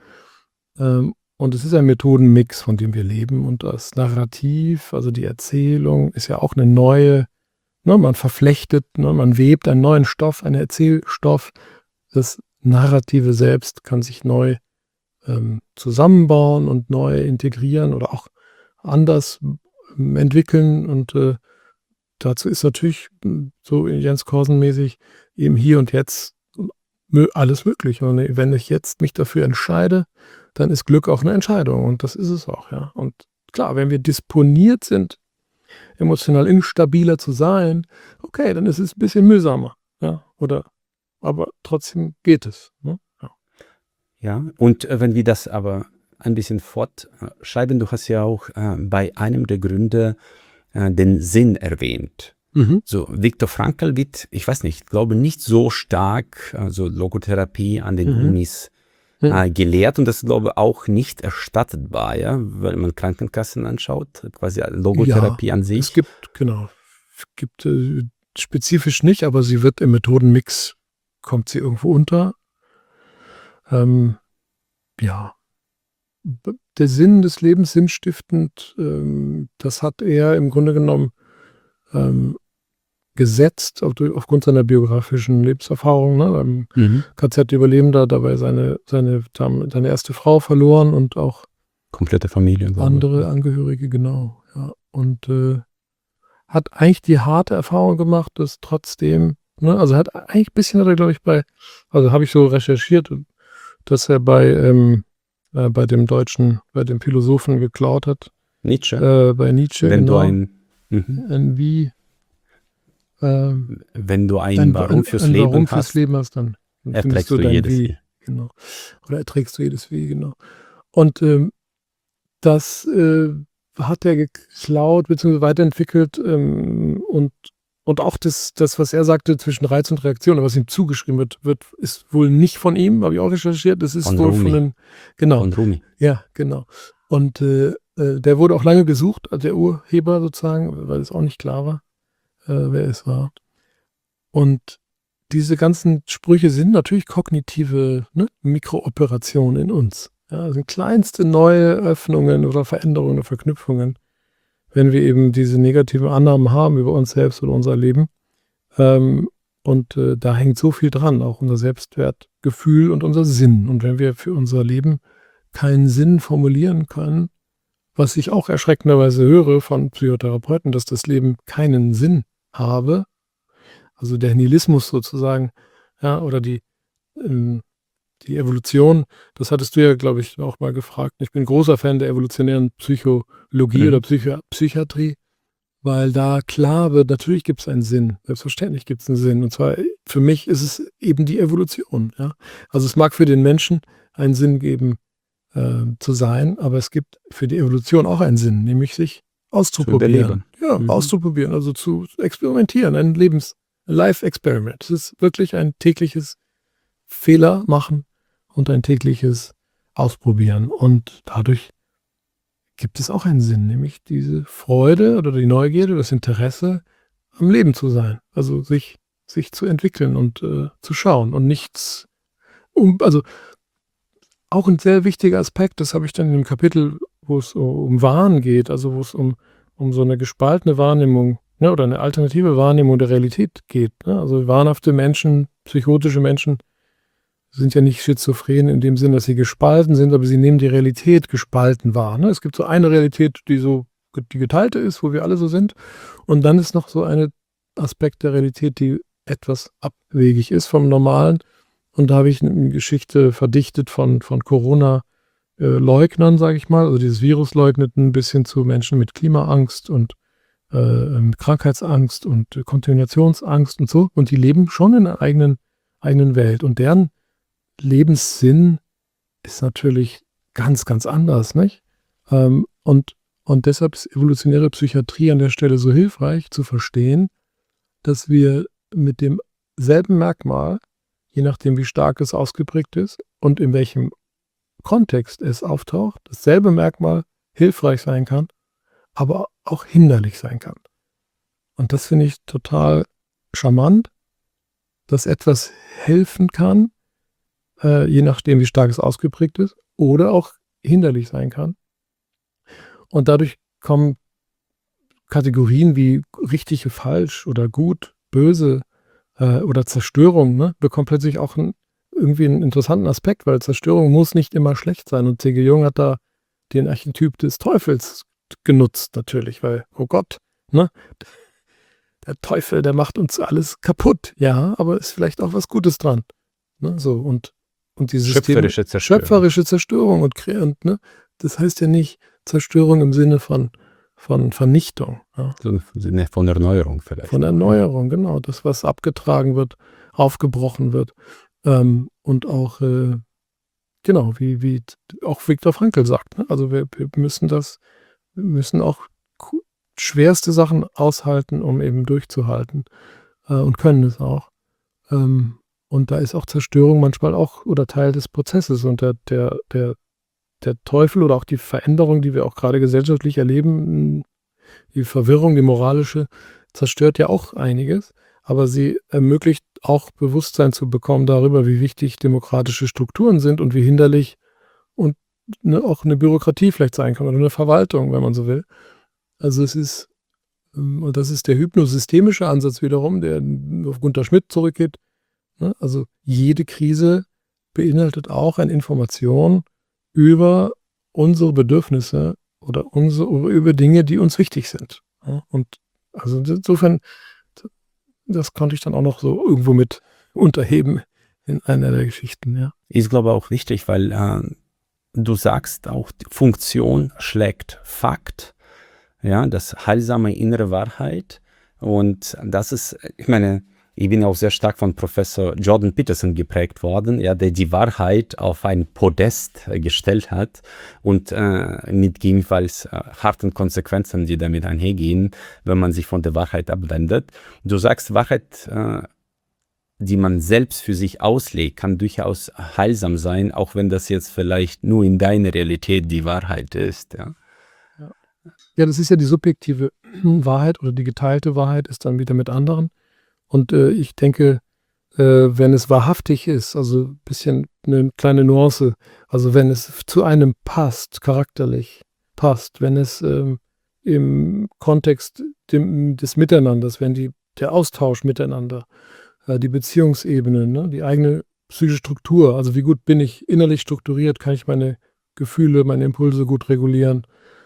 Ähm, und es ist ein Methodenmix, von dem wir leben. Und das Narrativ, also die Erzählung, ist ja auch eine neue, ne, man verflechtet, ne, man webt einen neuen Stoff, einen Erzählstoff. Das Narrative selbst kann sich neu ähm, zusammenbauen und neu integrieren oder auch anders ähm, entwickeln. Und äh, dazu ist natürlich m, so Jens Korsen-mäßig eben hier und jetzt mö- alles möglich. Und wenn ich jetzt mich dafür entscheide, dann ist Glück auch eine Entscheidung. Und das ist es auch, ja. Und klar, wenn wir disponiert sind, emotional instabiler zu sein, okay, dann ist es ein bisschen mühsamer, ja. Oder, aber trotzdem geht es. Ne? Ja. Ja, und äh, wenn wir das aber ein bisschen fortschreiben, du hast ja auch äh, bei einem der Gründe äh, den Sinn erwähnt. Mhm. So, Viktor Frankl wird, ich weiß nicht, glaube nicht so stark, also Logotherapie an den Mhm. Unis Mhm. äh, gelehrt und das glaube auch nicht erstattet war, ja, weil man Krankenkassen anschaut, quasi Logotherapie Ja, an sich. es gibt, genau, es gibt äh, spezifisch nicht, aber sie wird im Methodenmix, kommt sie irgendwo unter. Ähm, ja, B- der Sinn des Lebens sinnstiftend, ähm, das hat er im Grunde genommen ähm, gesetzt auf, aufgrund seiner biografischen Lebenserfahrung. Ne? Beim Mhm. K Z-Überlebender dabei seine, seine, Dam- seine erste Frau verloren und auch Komplette Familie. glaube ich. andere Angehörige, genau. Ja. Und äh, hat eigentlich die harte Erfahrung gemacht, dass trotzdem, ne, also hat eigentlich ein bisschen, hat er, glaube ich, bei, also habe ich so recherchiert, dass er bei, ähm, äh, bei dem Deutschen, bei dem Philosophen geklaut hat, Nietzsche, äh, bei Nietzsche, wenn du genau, ein, mhm. ein Wie, ähm, wenn du ein, ein, Warum ein, fürs ein Leben Warum fürs hast, Leben hast, dann, dann findest erträgst du du dein jedes Wie, Wie. genau. Oder erträgst du jedes Wie, genau. Und ähm, das äh, hat er geklaut bzw. weiterentwickelt ähm, und, und auch das, das, was er sagte zwischen Reiz und Reaktion, was ihm zugeschrieben wird, wird, ist wohl nicht von ihm, habe ich auch recherchiert, das ist Von wohl Rumi. von einem, genau, Von Rumi. ja, genau. Und äh, äh, der wurde auch lange gesucht, also der Urheber sozusagen, weil es auch nicht klar war. äh, wer es war. Und diese ganzen Sprüche sind natürlich kognitive, ne, Mikrooperationen in uns. Ja, sind kleinste neue Öffnungen oder Veränderungen oder Verknüpfungen, wenn wir eben diese negativen Annahmen haben über uns selbst oder unser Leben. Ähm, und äh, da hängt so viel dran, auch unser Selbstwertgefühl und unser Sinn. Und wenn wir für unser Leben keinen Sinn formulieren können, was ich auch erschreckenderweise höre von Psychotherapeuten, dass das Leben keinen Sinn habe, also der Nihilismus sozusagen, ja, oder die, ähm, die Evolution, das hattest du ja, glaube ich, auch mal gefragt. Ich bin großer Fan der evolutionären Psychologie Mhm. oder Psychi- Psychiatrie, weil da klar wird, natürlich gibt es einen Sinn. Selbstverständlich gibt es einen Sinn. Und zwar für mich ist es eben die Evolution. Ja? Also es mag für den Menschen einen Sinn geben, äh, zu sein, aber es gibt für die Evolution auch einen Sinn, nämlich sich Zu auszuprobieren. überleben. Ja, Mhm. auszuprobieren, also zu experimentieren, ein Lebens- Life-Experiment. Es ist wirklich ein tägliches Fehler machen und ein tägliches Ausprobieren. Und dadurch gibt es auch einen Sinn, nämlich diese Freude oder die Neugierde, das Interesse am Leben zu sein. Also sich, sich zu entwickeln und äh, zu schauen und nichts, um, also auch ein sehr wichtiger Aspekt, das habe ich dann in dem Kapitel, wo es um Wahn geht, also wo es um, um so eine gespaltene Wahrnehmung, ne, oder eine alternative Wahrnehmung der Realität geht. Ne? Also wahnhafte Menschen, psychotische Menschen sind ja nicht schizophren in dem Sinn, dass sie gespalten sind, aber sie nehmen die Realität gespalten wahr. Ne? Es gibt so eine Realität, die so die geteilte ist, wo wir alle so sind. Und dann ist noch so ein Aspekt der Realität, die etwas abwegig ist vom Normalen. Und da habe ich eine Geschichte verdichtet von, von Corona-Leugnern, sage ich mal, also dieses Virusleugneten bis hin zu Menschen mit Klimaangst und äh, Krankheitsangst und äh, Kontaminationsangst und so. Und die leben schon in einer eigenen, eigenen Welt. Und deren Lebenssinn ist natürlich ganz, ganz anders, nicht? Ähm, und, und deshalb ist evolutionäre Psychiatrie an der Stelle so hilfreich zu verstehen, dass wir mit demselben Merkmal, je nachdem wie stark es ausgeprägt ist und in welchem Kontext es auftaucht, dasselbe Merkmal hilfreich sein kann, aber auch hinderlich sein kann. Und das finde ich total charmant, dass etwas helfen kann, äh, je nachdem wie stark es ausgeprägt ist, oder auch hinderlich sein kann. Und dadurch kommen Kategorien wie richtig, falsch oder gut, böse äh, oder Zerstörung, ne, bekommt plötzlich auch ein, irgendwie einen interessanten Aspekt, weil Zerstörung muss nicht immer schlecht sein. Und C G. Jung hat da den Archetyp des Teufels genutzt natürlich, weil, oh Gott, ne, der Teufel, der macht uns alles kaputt. Ja, aber ist vielleicht auch was Gutes dran. Ne, so, und, und die Systeme, Schöpferische Zerstörung. schöpferische Zerstörung und kreant, ne, das heißt ja nicht Zerstörung im Sinne von, von Vernichtung. Ja. So im Sinne von Erneuerung vielleicht. Von Erneuerung, genau. Das, was abgetragen wird, aufgebrochen wird. Ähm, und auch, äh, genau, wie, wie auch Viktor Frankl sagt. Ne? Also wir, wir müssen das, wir müssen auch schwerste Sachen aushalten, um eben durchzuhalten. Äh, und können es auch. Ähm, und da ist auch Zerstörung manchmal auch oder Teil des Prozesses. Und der, der, der, der Teufel oder auch die Veränderung, die wir auch gerade gesellschaftlich erleben, die Verwirrung, die moralische, zerstört ja auch einiges, aber sie ermöglicht auch Bewusstsein zu bekommen darüber, wie wichtig demokratische Strukturen sind und wie hinderlich und ne, auch eine Bürokratie vielleicht sein kann oder eine Verwaltung, wenn man so will. Also es ist, und das ist der hypnosystemische Ansatz wiederum, der auf Gunter Schmidt zurückgeht. Ne? Also jede Krise beinhaltet auch eine Information über unsere Bedürfnisse oder unsere, über Dinge, die uns wichtig sind. Ja, und also insofern, das konnte ich dann auch noch so irgendwo mit unterheben in einer der Geschichten, ja. Ist, glaube ich, auch wichtig, weil äh, du sagst auch, Funktion schlägt Fakt, ja, das heilsame innere Wahrheit. Und das ist, ich meine, ich bin auch sehr stark von Professor Jordan Peterson geprägt worden, ja, der die Wahrheit auf ein Podest äh, gestellt hat und äh, mit gegebenenfalls äh, harten Konsequenzen, die damit einhergehen, wenn man sich von der Wahrheit abwendet. Du sagst, Wahrheit, äh, die man selbst für sich auslegt, kann durchaus heilsam sein, auch wenn das jetzt vielleicht nur in deiner Realität die Wahrheit ist. Ja. Ja, das ist ja die subjektive Wahrheit oder die geteilte Wahrheit ist dann wieder mit anderen. Und, äh, ich denke, äh, wenn es wahrhaftig ist, also ein bisschen eine kleine Nuance, also wenn es zu einem passt, charakterlich passt, wenn es, ähm, im Kontext dem des Miteinanders, wenn die der Austausch miteinander, äh, die Beziehungsebene, ne, die eigene psychische Struktur, also wie gut bin ich innerlich strukturiert, kann ich meine Gefühle, meine Impulse gut regulieren,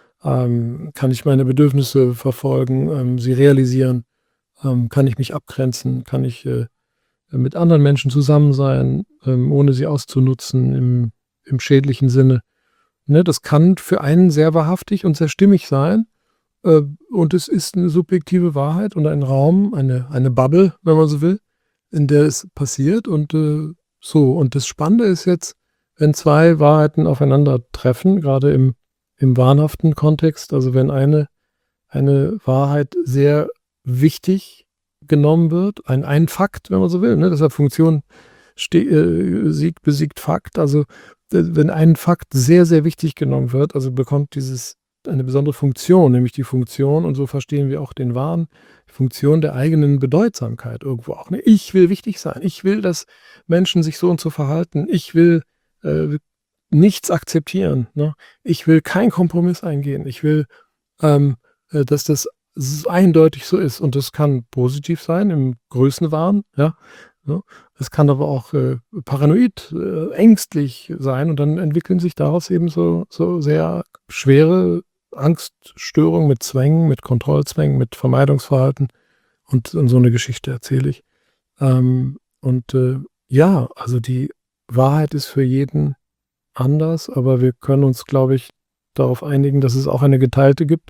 ähm, kann ich meine Bedürfnisse verfolgen, ähm, sie realisieren, ähm, kann ich mich abgrenzen, kann ich, äh, mit anderen Menschen zusammen sein, ähm, ohne sie auszunutzen im im schädlichen Sinne, ne? Das kann für einen sehr wahrhaftig und sehr stimmig sein, äh, und es ist eine subjektive Wahrheit und ein Raum, eine eine Bubble, wenn man so will, in der es passiert und, äh, so. Und das Spannende ist jetzt, wenn zwei Wahrheiten aufeinandertreffen, gerade im im wahnhaften Kontext, also wenn eine eine Wahrheit sehr wichtig genommen wird, ein ein Fakt, wenn man so will, ne? Deshalb Funktion ste äh, Sieg besiegt Fakt. Also, äh, wenn ein Fakt sehr, sehr wichtig genommen wird, also bekommt dieses eine besondere Funktion, nämlich die Funktion, und so verstehen wir auch den Wahn, Funktion der eigenen Bedeutsamkeit irgendwo auch, ne? Ich will wichtig sein. Ich will, dass Menschen sich so und so verhalten. Ich will, äh, nichts akzeptieren, ne? Ich will keinen Kompromiss eingehen. Ich will, ähm, äh, dass das s eindeutig so ist. Und das kann positiv sein im Größenwahn, ja, ne? Es kann aber auch, äh, paranoid, äh, ängstlich sein und dann entwickeln sich daraus eben so so sehr schwere Angststörungen mit Zwängen, mit Kontrollzwängen, mit Vermeidungsverhalten und und so eine Geschichte erzähle ich. Ähm, und, äh, ja, also die Wahrheit ist für jeden anders, aber wir können uns, glaube ich, darauf einigen, dass es auch eine geteilte gibt,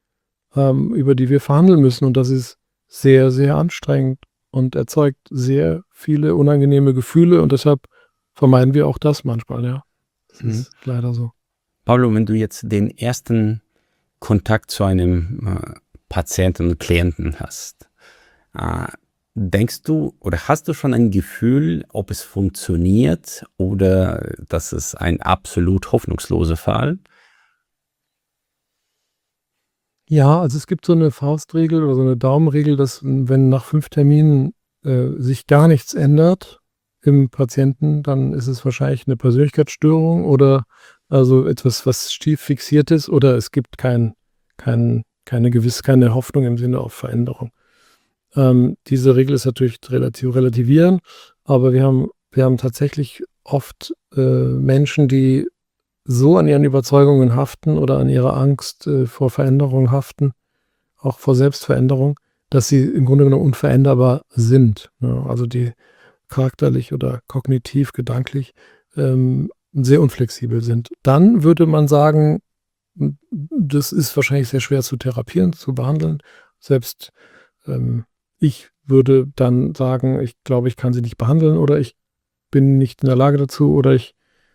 ähm, über die wir verhandeln müssen. Und das ist sehr, sehr anstrengend und erzeugt sehr viele unangenehme Gefühle. Und deshalb vermeiden wir auch das manchmal, ja. Das Mhm. ist leider so. Paulo, wenn du jetzt den ersten Kontakt zu einem äh, Patienten und Klienten hast, äh, denkst du oder hast du schon ein Gefühl, ob es funktioniert oder dass es ein absolut hoffnungsloser Fall? Ja, also es gibt so eine Faustregel oder so eine Daumenregel, dass, hm, wenn nach fünf Terminen, äh, sich gar nichts ändert im Patienten, dann ist es wahrscheinlich eine Persönlichkeitsstörung oder also etwas, was stief fixiert ist, oder es gibt kein kein keine gewiss keine Hoffnung im Sinne auf Veränderung. Ähm, diese Regel ist natürlich rela zu relativieren, aber wir haben wir haben tatsächlich oft, äh, Menschen, die so an ihren Überzeugungen haften oder an ihrer Angst, äh, vor Veränderung haften, auch vor Selbstveränderung, dass sie im Grunde genommen unveränderbar sind, ne? Also, die charakterlich oder kognitiv, gedanklich, ähm, sehr unflexibel sind. Dann würde man sagen, hm, das ist wahrscheinlich sehr schwer zu therapieren, zu behandeln. Selbst, ähm, ich würde dann sagen, ich glaube, ich kann sie nicht behandeln oder ich bin nicht in der Lage dazu oder ich,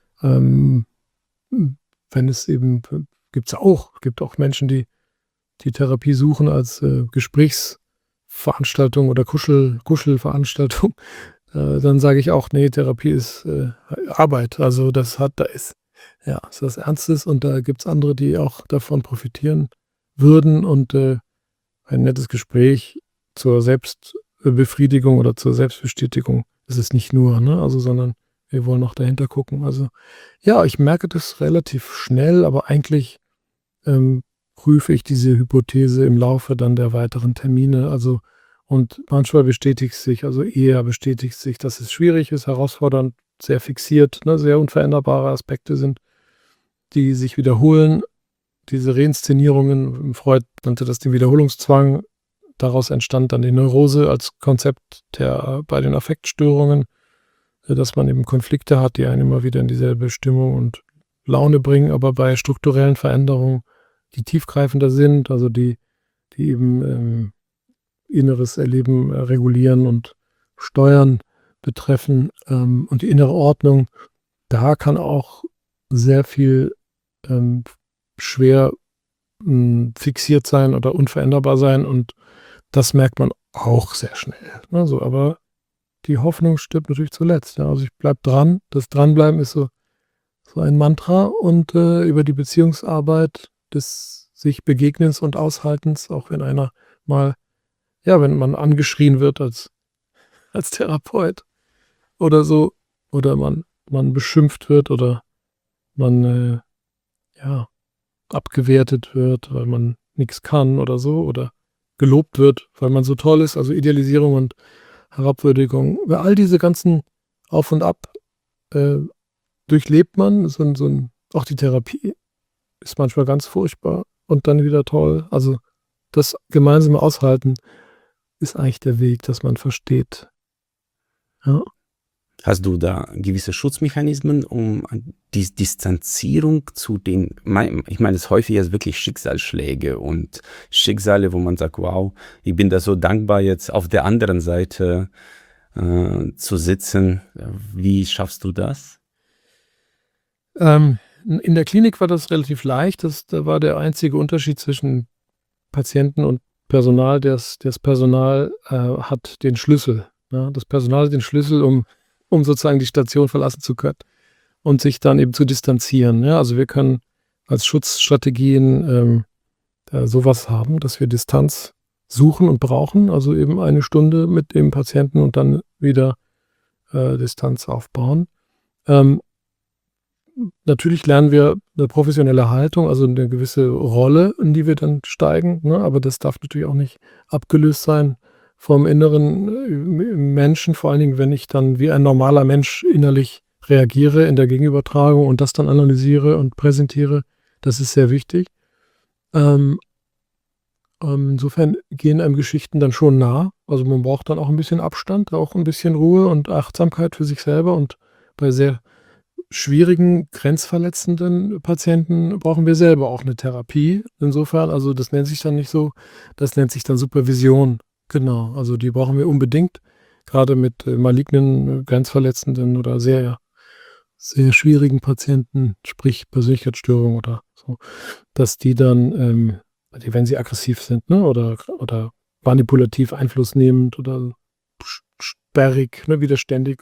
ähm hm, wenn es eben gibt's auch gibt auch Menschen, die die Therapie suchen als, äh, Gesprächsveranstaltung oder Kuschel Kuschelveranstaltung. Äh, dann sage ich auch: „Ne, Therapie ist, äh, Arbeit.“ Also, das hat da ist ja, ist was Ernstes und da gibt's andere, die auch davon profitieren würden und, äh, ein nettes Gespräch zur Selbstbefriedigung oder zur Selbstbestätigung ist es nicht nur, ne? Also, sondern wir wollen auch dahinter gucken. Also, ja, ich merke das relativ schnell, aber eigentlich, ähm, prüfe ich diese Hypothese im Laufe dann der weiteren Termine. Also und manchmal bestätigt sich, also eher bestätigt sich, dass es schwierig ist, herausfordernd, sehr fixiert, ne, sehr unveränderbare Aspekte sind, die sich wiederholen. Diese Reinszenierungen, Freud nannte das den Wiederholungszwang. Daraus entstand dann die Neurose als Konzept der bei den Affektstörungen, äh, dass man eben Konflikte hat, die einen immer wieder in dieselbe Stimmung und Laune bringen, aber bei strukturellen Veränderungen, die tiefgreifender sind, also die die eben, ähm, inneres Erleben, äh, regulieren und steuern betreffen, ähm, und die innere Ordnung, da kann auch sehr viel, ähm, schwer, hm, fixiert sein oder unveränderbar sein und das merkt man auch sehr schnell, ne, so. Aber die Hoffnung stirbt natürlich zuletzt, ja. Also, ich bleibe dran. Das Dranbleiben ist so so ein Mantra und, äh, über die Beziehungsarbeit, das sich Begegnens und Aushaltens, auch wenn einer mal ja, wenn man angeschrien wird als als Therapeut oder so oder man man beschimpft wird oder man, äh, ja, abgewertet wird, weil man nix kann oder so oder gelobt wird, weil man so toll ist, also Idealisierung und Herabwürdigung. Weil all diese ganzen Auf und Ab, äh, durchlebt man, so 'n so 'n auch die Therapie ist manchmal ganz furchtbar und dann wieder toll. Also, das gemeinsame Aushalten ist eigentlich der Weg, dass man versteht. Ja. Hast du da gewisse Schutzmechanismen, um die Distanzierung zu den mei ich meine, es ist häufig jetzt wirklich Schicksalsschläge und Schicksale, wo man sagt: „Wow, ich bin da so dankbar, jetzt auf der anderen Seite, äh, zu sitzen.“ Wie schaffst du das? Ähm, in der Klinik war das relativ leicht. Das da war der einzige Unterschied zwischen Patienten und Personal, das das Personal, äh, hat den Schlüssel, ne? Das Personal hat den Schlüssel, um um sozusagen die Station verlassen zu können und sich dann eben zu distanzieren, ja? Also, wir können als Schutzstrategien, ähm, äh, so was haben, dass wir Distanz suchen und brauchen, also eben eine Stunde mit dem Patienten und dann wieder, äh, Distanz aufbauen. Ähm natürlich lernen wir 'ne professionelle Haltung, also 'ne gewisse Rolle, in die wir dann steigen, ne? Aber das darf natürlich auch nicht abgelöst sein vom inneren, äh, M Menschen, vor allen Dingen, wenn ich dann wie ein normaler Mensch innerlich reagiere in der Gegenübertragung und das dann analysiere und präsentiere. Das ist sehr wichtig. Ähm ähm, insofern gehen einem Geschichten dann schon nah. Also, man braucht dann auch 'n bisschen Abstand, auch 'n bisschen Ruhe und Achtsamkeit für sich selber und bei sehr schwierigen, grenzverletzenden Patienten brauchen wir selber auch 'ne Therapie. Insofern also, das nennt sich dann nicht so das nennt sich dann Supervision. Genau, also, die brauchen wir unbedingt, grade mit, äh, malignen, grenzverletzenden oder sehr sehr schwierigen Patienten, sprich Persönlichkeitsstörungen oder so, dass die dann, ähm die wenn sie aggressiv sind, ne, oder oder manipulativ einflussnehmend oder sch sperrig, ne, widerständig,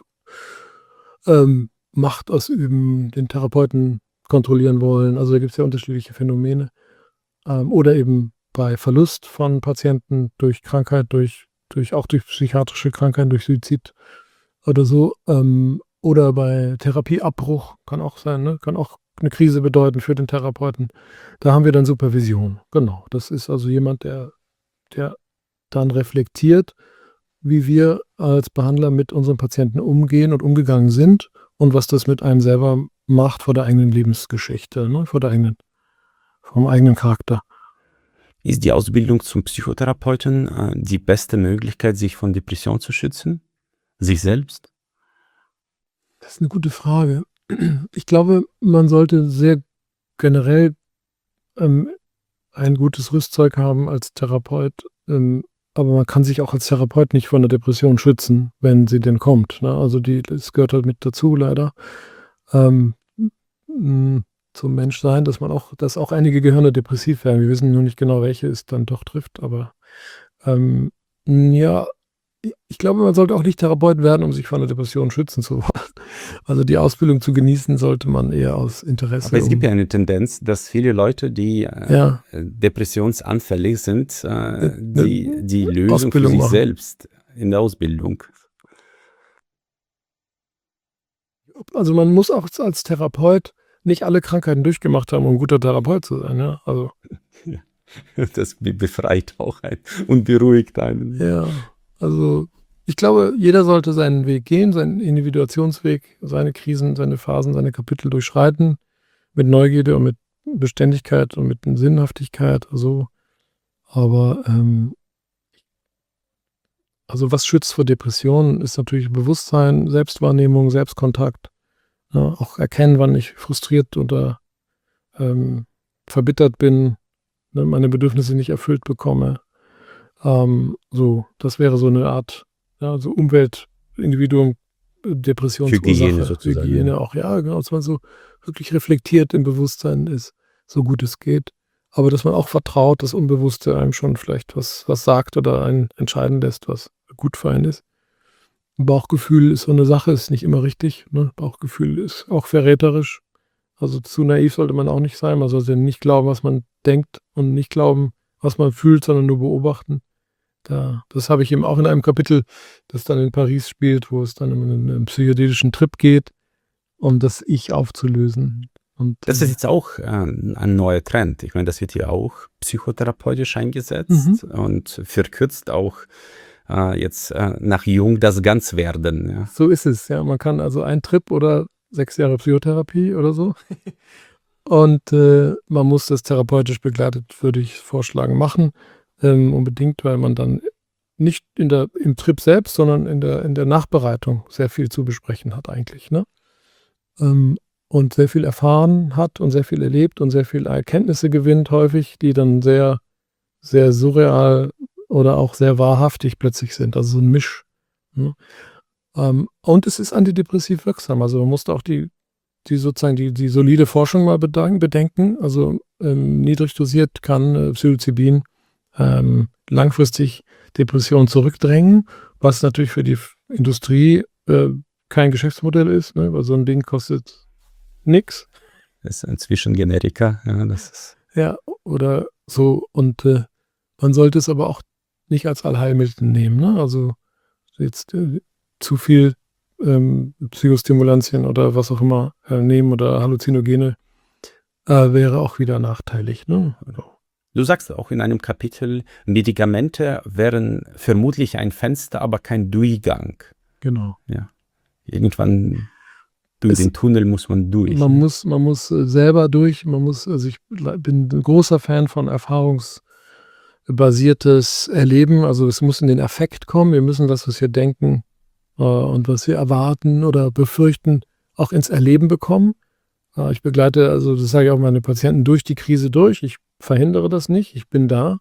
ähm, Macht ausüben, den Therapeuten kontrollieren wollen. Also, da gibt's ja unterschiedliche Phänomene. Ähm, oder eben bei Verlust von Patienten durch Krankheit, durch durch auch durch psychiatrische Krankheiten, durch Suizid oder so, ähm, oder bei Therapieabbruch, kann auch sein, ne? Kann auch 'ne Krise bedeuten für den Therapeuten. Da haben wir dann Supervision. Genau. Das ist also jemand, der der dann reflektiert, wie wir als Behandler mit unseren Patienten umgehen und umgegangen sind und was das mit einem selber macht vor der eigenen Lebensgeschichte, ne, vor der eigenen vom eigenen Charakter. Ist die Ausbildung zum Psychotherapeuten, äh, die beste Möglichkeit, sich von Depression zu schützen? Sich selbst? Das ist 'ne gute Frage. Ich glaube, man sollte sehr generell, ähm, ein gutes Rüstzeug haben als Therapeut, ähm, aber man kann sich auch als Therapeut nicht vor 'ner Depression schützen, wenn sie denn kommt, ne? Also, die das gehört halt mit dazu leider, ähm, hm, zum Menschsein, dass man auch dass auch einige Gehirne depressiv werden. Wir wissen nur nicht genau, welche es dann doch trifft, aber, ähm, hm, ja, i ich glaube, man sollte auch nicht Therapeut werden, um sich vor 'ner Depression schützen zu wollen. Also, die Ausbildung zu genießen sollte man eher aus Aber Interesse, es gibt um ja eine Tendenz, dass viele Leute, die, äh, Ja. depressionsanfällig sind, äh, 'Ne die 'ne die Lösung für Ausbildung sich machen. selbst in der Ausbildung Also, man muss auch als Therapeut nicht alle Krankheiten durchgemacht haben, um 'n guter Therapeut zu sein, ja, also Das be befreit auch einen und beruhigt einen. Ja, also, ich glaube, jeder sollte seinen Weg gehen, seinen Individuationsweg, seine Krisen, seine Phasen, seine Kapitel durchschreiten mit Neugierde und mit Beständigkeit und mit 'n Sinnhaftigkeit, so. Aber, ähm also, was schützt vor Depressionen, ist natürlich Bewusstsein, Selbstwahrnehmung, Selbstkontakt, ne? Auch erkennen, wann ich frustriert oder, ähm, verbittert bin, ne, meine Bedürfnisse nicht erfüllt bekomme. Ähm, so, das wäre so 'ne Art, ja, so Umwelt, Individuum, äh, Hygiene Depressionsursache, sozusagen, ja. Hygiene auch, ja, genau, dass man so wirklich reflektiert im Bewusstsein ist, so gut es geht. Aber dass man auch vertraut, das Unbewusste einem schon vielleicht was was sagt oder einen entscheiden lässt, was gut für einen ist. Bauchgefühl ist so 'ne Sache, ist nicht immer richtig, ne? Bauchgefühl ist auch verräterisch. Also zu naiv sollte man auch nicht sein. Man sollte nicht glauben, was man denkt und nicht glauben, was man fühlt, sondern nur beobachten. Da, das habe ich eben auch in einem Kapitel, das dann in Paris spielt, wo es dann um einen, einen psychedelischen Trip geht, um das Ich aufzulösen. Und, Das ist äh, jetzt auch äh, ein neuer Trend. Ich meine, das wird ja auch psychotherapeutisch Mhm. eingesetzt und verkürzt auch äh, jetzt äh, nach Jung das Ganzwerden. Ja. so ist es, ja. Man kann also ein Trip oder sechs Jahre Psychotherapie oder so. Und äh, man muss das therapeutisch begleitet, würde ich vorschlagen, machen. Ähm, unbedingt, weil man dann nicht in der, im Trip selbst, sondern in der, in der Nachbereitung sehr viel zu besprechen hat eigentlich. Ne? Ähm, und sehr viel erfahren hat und sehr viel erlebt und sehr viel Erkenntnisse gewinnt häufig, die dann sehr, sehr surreal oder auch sehr wahrhaftig plötzlich sind. Also so ein Misch. Ne? Ähm, und es ist antidepressiv wirksam. Also man musste auch die, die sozusagen die, die solide Forschung mal bedanken, bedenken. Also ähm, niedrig dosiert kann äh, Psilocybin ähm, langfristig Depressionen zurückdrängen, was natürlich für die F- Industrie äh, kein Geschäftsmodell ist, ne? Weil so ein Ding kostet nichts. Das ist inzwischen Generika. Ja, das ist Ja, oder so. Und äh, man sollte es aber auch nicht als Allheilmittel nehmen. Ne? Also jetzt äh, zu viel ähm, Psychostimulantien oder was auch immer äh, nehmen oder Halluzinogene äh, wäre auch wieder nachteilig. Ne? Also, Du sagst auch in einem Kapitel, Medikamente wären vermutlich ein Fenster, aber kein Durchgang. genau. Ja. Irgendwann durch Es, den Tunnel muss man durch. man Ne? muss, man muss äh, selber durch, man muss, also ich ble- bin ein großer Fan von erfahrungsbasiertes Erleben. Also es muss in den Affekt kommen. Wir müssen das, was wir denken äh, und was wir erwarten oder befürchten, auch ins Erleben bekommen. Äh, ich begleite, also das sage ich auch meine Patienten, durch die Krise durch. Ich verhindere das nicht, ich bin da.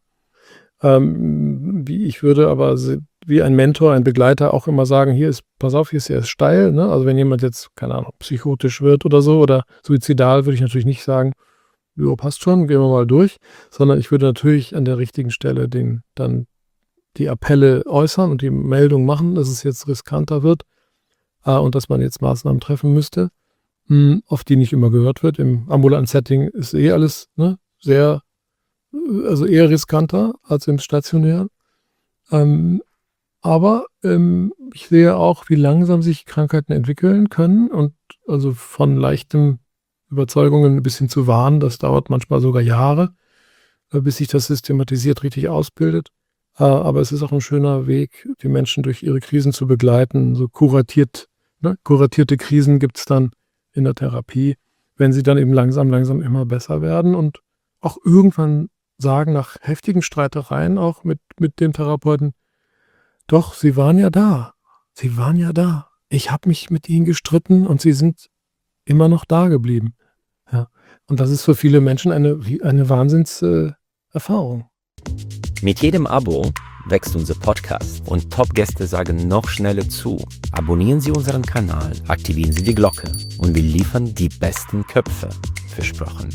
Ähm, wie ich würde aber se- wie ein Mentor, ein Begleiter auch immer sagen, hier ist, pass auf, hier ist ja steil. Ne? Also wenn jemand jetzt, keine Ahnung, psychotisch wird oder so oder suizidal, würde ich natürlich nicht sagen, jo, passt schon, gehen wir mal durch, sondern ich würde natürlich an der richtigen Stelle den, dann die Appelle äußern und die Meldung machen, dass es jetzt riskanter wird äh, und dass man jetzt Maßnahmen treffen müsste, mh, auf die nicht immer gehört wird. Im ambulanten Setting ist eh alles ne, sehr, äh, also eher riskanter als im stationären. Ähm, aber ähm, ich sehe auch, wie langsam sich Krankheiten entwickeln können und also von leichten Überzeugungen bis hin zu Wahn, das dauert manchmal sogar Jahre, äh, bis sich das systematisiert richtig ausbildet. Äh, aber es ist auch ein schöner Weg, die Menschen durch ihre Krisen zu begleiten. So kuratiert, ne? Kuratierte Krisen gibt es dann in der Therapie, wenn sie dann eben langsam, langsam immer besser werden und auch irgendwann sagen, nach heftigen Streitereien auch mit, mit dem Therapeuten, doch, sie waren ja da. Sie waren ja da. Ich habe mich mit ihnen gestritten und sie sind immer noch da geblieben. Ja. Und das ist für viele Menschen eine, eine Wahnsinnserfahrung. Äh, Erfahrung. Mit jedem Abo wächst unser Podcast und Top-Gäste sagen noch schneller zu. Abonnieren Sie unseren Kanal, aktivieren Sie die Glocke und wir liefern die besten Köpfe. Versprochen.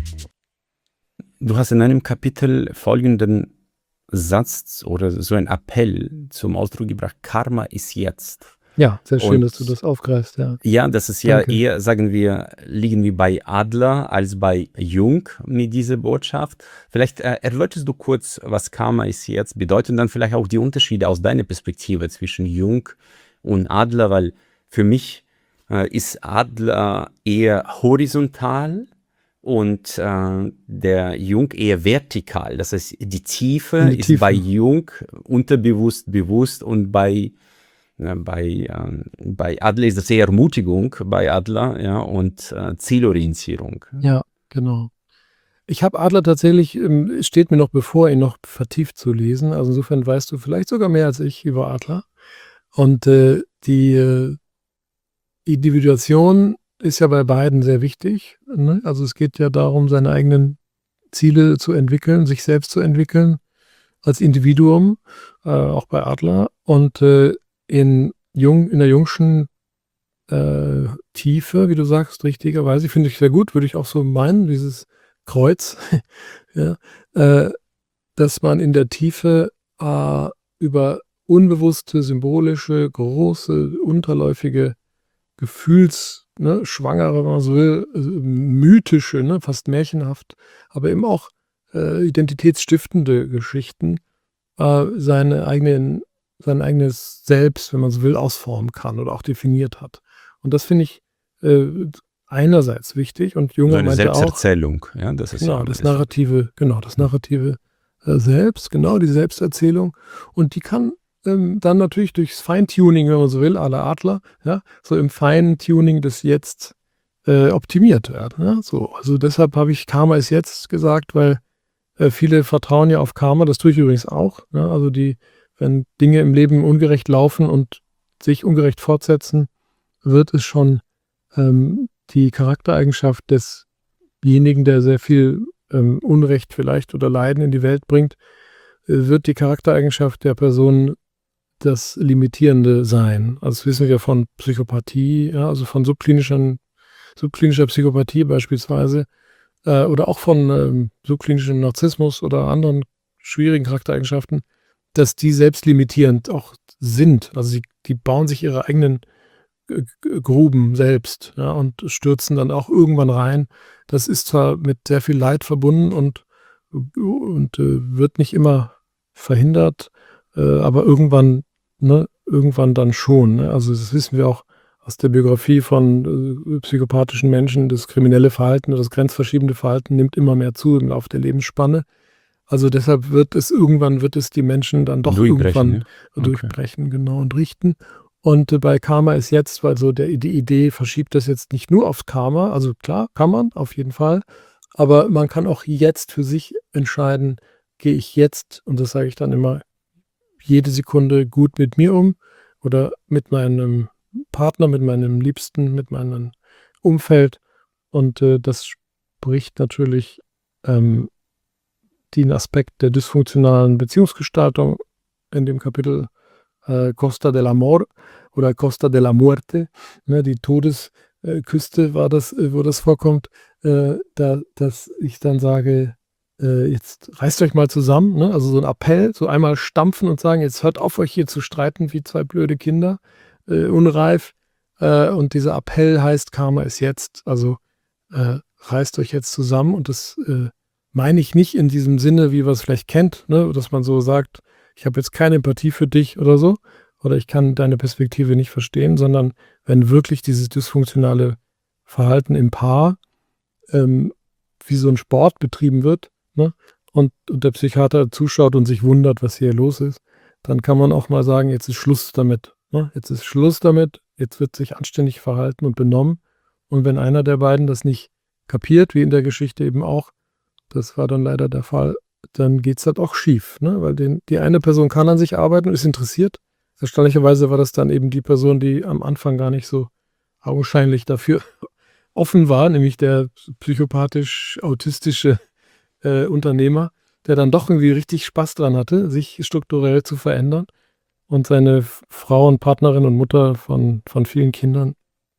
Du hast in einem Kapitel folgenden Satz oder so ein Appell zum Ausdruck gebracht: Karma ist jetzt. Ja, sehr schön, Und dass du das aufgreifst. Ja. ja, das ist ja Danke. eher, sagen wir, liegen wir bei Adler als bei Jung mit dieser Botschaft. Vielleicht äh, erläuterst du kurz, was Karma ist jetzt bedeutet und dann vielleicht auch die Unterschiede aus deiner Perspektive zwischen Jung und Adler, weil für mich äh, ist Adler eher horizontal und äh, der Jung eher vertikal. Das heißt, die Tiefe In die ist Tiefe. bei Jung unterbewusst, bewusst und bei ja, bei, ähm, bei Adler ist das eher Ermutigung, bei Adler, ja, und äh, Zielorientierung. Ja, genau. Ich habe Adler tatsächlich, ähm, es steht mir noch bevor, ihn noch vertieft zu lesen. Also insofern weißt du vielleicht sogar mehr als ich über Adler. Und äh, die äh, Individuation ist ja bei beiden sehr wichtig. Ne? Also es geht ja darum, seine eigenen Ziele zu entwickeln, sich selbst zu entwickeln als Individuum, äh, auch bei Adler. Und äh, in, Jung, in der Jungschen äh, Tiefe, wie du sagst, richtigerweise, finde ich sehr gut, würde ich auch so meinen, dieses Kreuz, ja, äh, dass man in der Tiefe äh, über unbewusste, symbolische, große, unterläufige Gefühls, ne, schwangere, wenn man so will, äh, mythische, ne, fast märchenhaft, aber eben auch äh, identitätsstiftende Geschichten äh, seine eigenen, sein eigenes Selbst, wenn man so will, ausformen kann oder auch definiert hat. Und das finde ich äh, einerseits wichtig und So Junger eine meinte auch, Selbsterzählung, ja, das ist ja genau, das alles. narrative, genau, das narrative äh, Selbst, genau, die Selbsterzählung. Und die kann ähm, dann natürlich durchs Feintuning, wenn man so will, à la Adler, ja, so im Feintuning des Jetzt äh, optimiert werden. Ja, so. Also deshalb habe ich Karma ist jetzt gesagt, weil äh, viele vertrauen ja auf Karma, das tue ich übrigens auch. Ja, also die, wenn Dinge im Leben ungerecht laufen und sich ungerecht fortsetzen, wird es schon ähm, die Charaktereigenschaft desjenigen, der sehr viel ähm, Unrecht vielleicht oder Leiden in die Welt bringt, äh, wird die Charaktereigenschaft der Person das Limitierende sein. Also das wissen wir von Psychopathie, ja, also von subklinischen, subklinischer Psychopathie beispielsweise äh, oder auch von ähm, subklinischem Narzissmus oder anderen schwierigen Charaktereigenschaften, dass die selbstlimitierend auch sind. Also sie, die bauen sich ihre eigenen G- G- Gruben selbst, ja, und stürzen dann auch irgendwann rein. Das ist zwar mit sehr viel Leid verbunden und, und äh, wird nicht immer verhindert, äh, aber irgendwann, ne, irgendwann dann schon. Ne? Also das wissen wir auch aus der Biografie von äh, psychopathischen Menschen. Das kriminelle Verhalten oder das grenzverschiebende Verhalten nimmt immer mehr zu im Laufe der Lebensspanne. Also deshalb wird es irgendwann, wird es die Menschen dann doch Durchbrechen, irgendwann ja. Okay. durchbrechen, genau, und richten. Und äh, bei Karma ist jetzt, weil so der, die Idee verschiebt das jetzt nicht nur aufs Karma, also klar, kann man auf jeden Fall, aber man kann auch jetzt für sich entscheiden, gehe ich jetzt, und das sage ich dann immer, jede Sekunde gut mit mir um oder mit meinem Partner, mit meinem Liebsten, mit meinem Umfeld. Und äh, das spricht natürlich ähm, den Aspekt der dysfunktionalen Beziehungsgestaltung in dem Kapitel äh, Costa del Amor oder Costa de la Muerte, ne, die Todesküste war das, äh, wo das vorkommt, äh, da, dass ich dann sage, äh, jetzt reißt euch mal zusammen, ne? Also so ein Appell, so einmal stampfen und sagen, jetzt hört auf, euch hier zu streiten wie zwei blöde Kinder, äh, unreif. Äh, und dieser Appell heißt, Karma ist jetzt, also äh, reißt euch jetzt zusammen, und das äh, meine ich nicht in diesem Sinne, wie man es vielleicht kennt, ne? Dass man so sagt, ich habe jetzt keine Empathie für dich oder so, oder ich kann deine Perspektive nicht verstehen, sondern wenn wirklich dieses dysfunktionale Verhalten im Paar ähm, wie so ein Sport betrieben wird, ne? und, und der Psychiater zuschaut und sich wundert, was hier los ist, dann kann man auch mal sagen, jetzt ist Schluss damit. Ne? Jetzt ist Schluss damit, jetzt wird sich anständig verhalten und benommen. Und wenn einer der beiden das nicht kapiert, wie in der Geschichte eben auch, das war dann leider der Fall, dann geht es halt auch schief. Ne? Weil den, die eine Person kann an sich arbeiten und ist interessiert. Erstaunlicherweise war das dann eben die Person, die am Anfang gar nicht so augenscheinlich dafür offen war, nämlich der psychopathisch-autistische äh, Unternehmer, der dann doch irgendwie richtig Spaß dran hatte, sich strukturell zu verändern. Und seine Frau und Partnerin und Mutter von, von vielen Kindern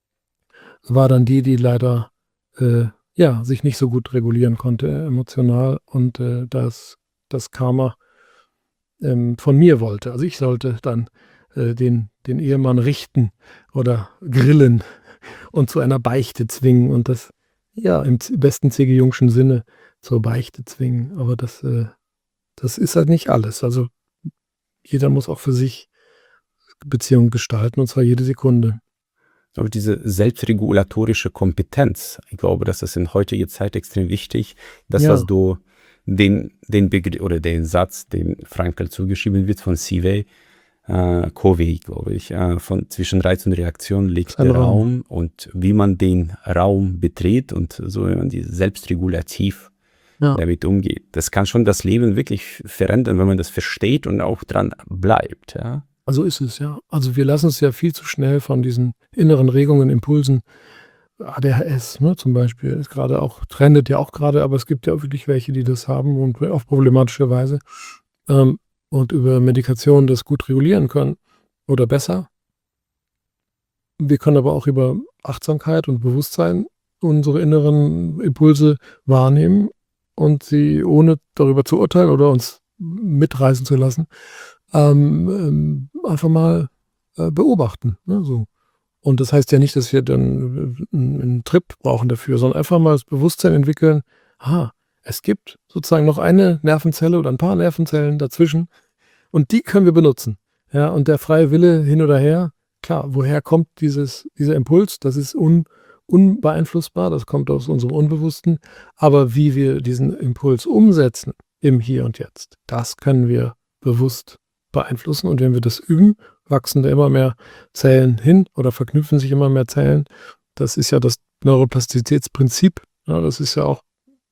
war dann die, die leider äh, ja, sich nicht so gut regulieren konnte emotional und äh, das, das Karma ähm, von mir wollte. Also ich sollte dann äh, den, den Ehemann richten oder grillen und zu einer Beichte zwingen und das, ja, im besten C G Jungschen Sinne zur Beichte zwingen. Aber das, äh, das ist halt nicht alles. Also jeder muss auch für sich Beziehungen gestalten, und zwar jede Sekunde. Aber diese selbstregulatorische Kompetenz, ich glaube, das ist in heutiger Zeit extrem wichtig. Das, Ja. was du, den, den Begriff oder den Satz, den Frankl zugeschrieben wird von Covey, äh, Covey, glaube ich, äh, von zwischen Reiz und Reaktion liegt Ein der Raum. Raum, und wie man den Raum betritt und so, wie man die selbstregulativ Ja. damit umgeht. Das kann schon das Leben wirklich verändern, wenn man das versteht und auch dran bleibt, ja. Also ist es, ja. Also wir lassen es ja viel zu schnell von diesen inneren Regungen, Impulsen. A D H S, ne, zum Beispiel, ist gerade auch, trendet ja auch gerade, aber es gibt ja auch wirklich welche, die das haben und auf problematische Weise ähm, und über Medikation das gut regulieren können oder besser. Wir können aber auch über Achtsamkeit und Bewusstsein unsere inneren Impulse wahrnehmen und sie ohne darüber zu urteilen oder uns mitreißen zu lassen, ähm, ähm, einfach mal äh, beobachten. Ne, so. Und das heißt ja nicht, dass wir dann einen, einen Trip brauchen dafür, sondern einfach mal das Bewusstsein entwickeln, ah, es gibt sozusagen noch eine Nervenzelle oder ein paar Nervenzellen dazwischen und die können wir benutzen. Ja, und der freie Wille hin oder her, klar, woher kommt dieses, dieser Impuls? Das ist un, unbeeinflussbar, das kommt aus unserem Unbewussten. Aber wie wir diesen Impuls umsetzen im Hier und Jetzt, das können wir bewusst beeinflussen. Und wenn wir das üben, wachsen da immer mehr Zellen hin oder verknüpfen sich immer mehr Zellen. Das ist ja das Neuroplastizitätsprinzip. Ja, das ist ja auch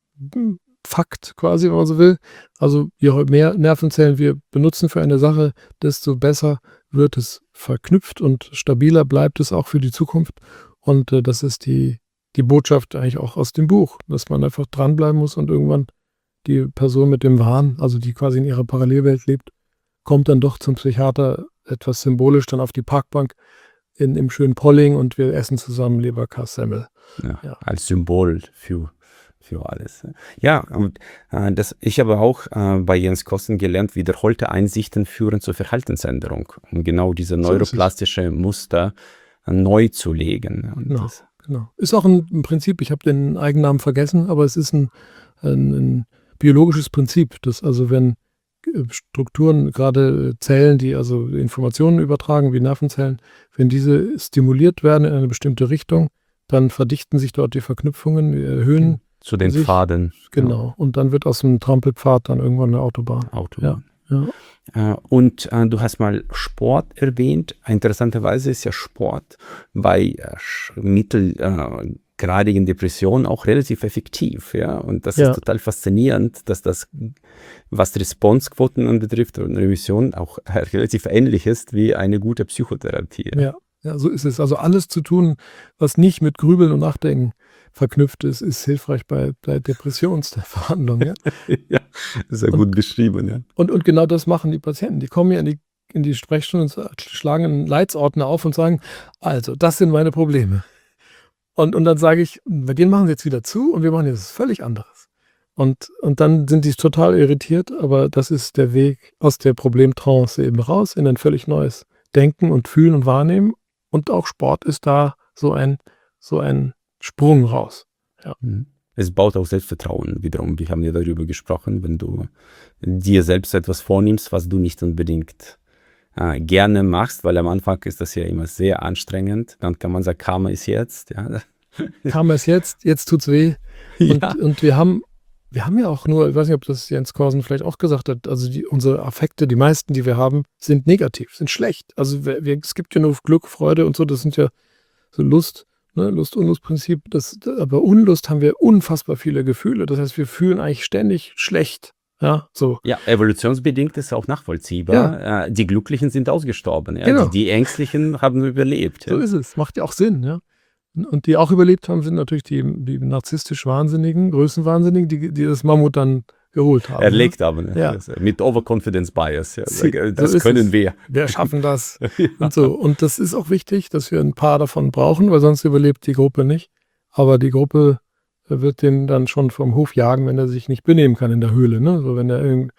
Fakt quasi, wenn man so will. Also je mehr Nervenzellen wir benutzen für eine Sache, desto besser wird es verknüpft und stabiler bleibt es auch für die Zukunft. Und äh, das ist die, die Botschaft eigentlich auch aus dem Buch, dass man einfach dranbleiben muss und irgendwann die Person mit dem Wahn, also die quasi in ihrer Parallelwelt lebt, kommt dann doch zum Psychiater etwas symbolisch dann auf die Parkbank in, im schönen Polling und wir essen zusammen Leberkassemmel. Ja, Ja. als Symbol für, für alles. Ja, und äh, das, ich habe auch äh, bei Jens Kosten gelernt, wiederholte Einsichten führen zur Verhaltensänderung, um genau diese So ist es. neuroplastische Muster äh, neu zu legen. Und Genau. das, Genau. Ist auch ein, ein Prinzip, ich habe den Eigennamen vergessen, aber es ist ein, ein, ein biologisches Prinzip, dass also wenn äh, Strukturen, gerade Zellen, die also Informationen übertragen, wie Nervenzellen, wenn diese stimuliert werden in eine bestimmte Richtung, dann verdichten sich dort die Verknüpfungen, die erhöhen, zu den sich- Pfaden. genau, und dann wird aus dem Trampelpfad dann irgendwann eine Autobahn. Ja, Autobahn. Ja. Äh, Und äh, du hast mal Sport erwähnt. Interessanterweise ist ja Sport bei äh, sch- mittelgradigen Depressionen auch relativ effektiv. Ja? Und das Ja. ist total faszinierend, dass das, was Responsequoten anbetrifft und Remission, auch äh, relativ ähnlich ist wie eine gute Psychotherapie. Ja, ja, so ist es. Also alles zu tun, was nicht mit Grübeln und Nachdenken verknüpft ist, ist hilfreich bei, bei Depressionsverhandlungen. Ja? Ja, sehr gut beschrieben. Ja. Und, und genau das machen die Patienten. Die kommen ja in die, in die Sprechstunde und sa- schlagen einen Leitsordner auf und sagen, also, das sind meine Probleme. Und, und dann sage ich, bei denen machen sie jetzt wieder zu und wir machen jetzt was völlig anderes. Und, und dann sind die total irritiert, aber das ist der Weg aus der Problemtrance eben raus in ein völlig neues Denken und Fühlen und Wahrnehmen. Und auch Sport ist da so ein, so ein Sprung raus. Mhm. Es baut auch Selbstvertrauen wiederum. Wir haben ja darüber gesprochen, wenn du dir selbst etwas vornimmst, was du nicht unbedingt äh, gerne machst, weil am Anfang ist das ja immer sehr anstrengend. Dann kann man sagen, Karma ist jetzt. Ja. Kam es jetzt, jetzt tut's weh. Und, Ja. und wir haben, wir haben ja auch nur, ich weiß nicht, ob das Jens Korsen vielleicht auch gesagt hat, also die, unsere Affekte, die meisten, die wir haben, sind negativ, sind schlecht. Also wir, wir, es gibt ja nur Glück, Freude und so, das sind ja so Lust, ne, Lust-Unlust-Prinzip. Das, aber Unlust haben wir unfassbar viele Gefühle. Das heißt, wir fühlen eigentlich ständig schlecht. Ja, so. Ja, evolutionsbedingt ist auch nachvollziehbar. Äh, die Glücklichen sind ausgestorben. Ja. Genau. Die, die Ängstlichen haben überlebt. Ja. So ist es. Macht ja auch Sinn, ja. Und die auch überlebt haben, sind natürlich die, die narzisstisch Wahnsinnigen, Größenwahnsinnigen, die, die das Mammut dann geholt haben. Erlegt aber. Ne? Ja. Das, äh, mit Overconfidence Bias. Ja. Sie- Das so ist können es. wir. Wir schaffen das. Und so. Und das ist auch wichtig, dass wir ein paar davon brauchen, weil sonst überlebt die Gruppe nicht. Aber die Gruppe äh, wird den dann schon vom Hof jagen, wenn er sich nicht benehmen kann in der Höhle. Ne? So, wenn er irgend-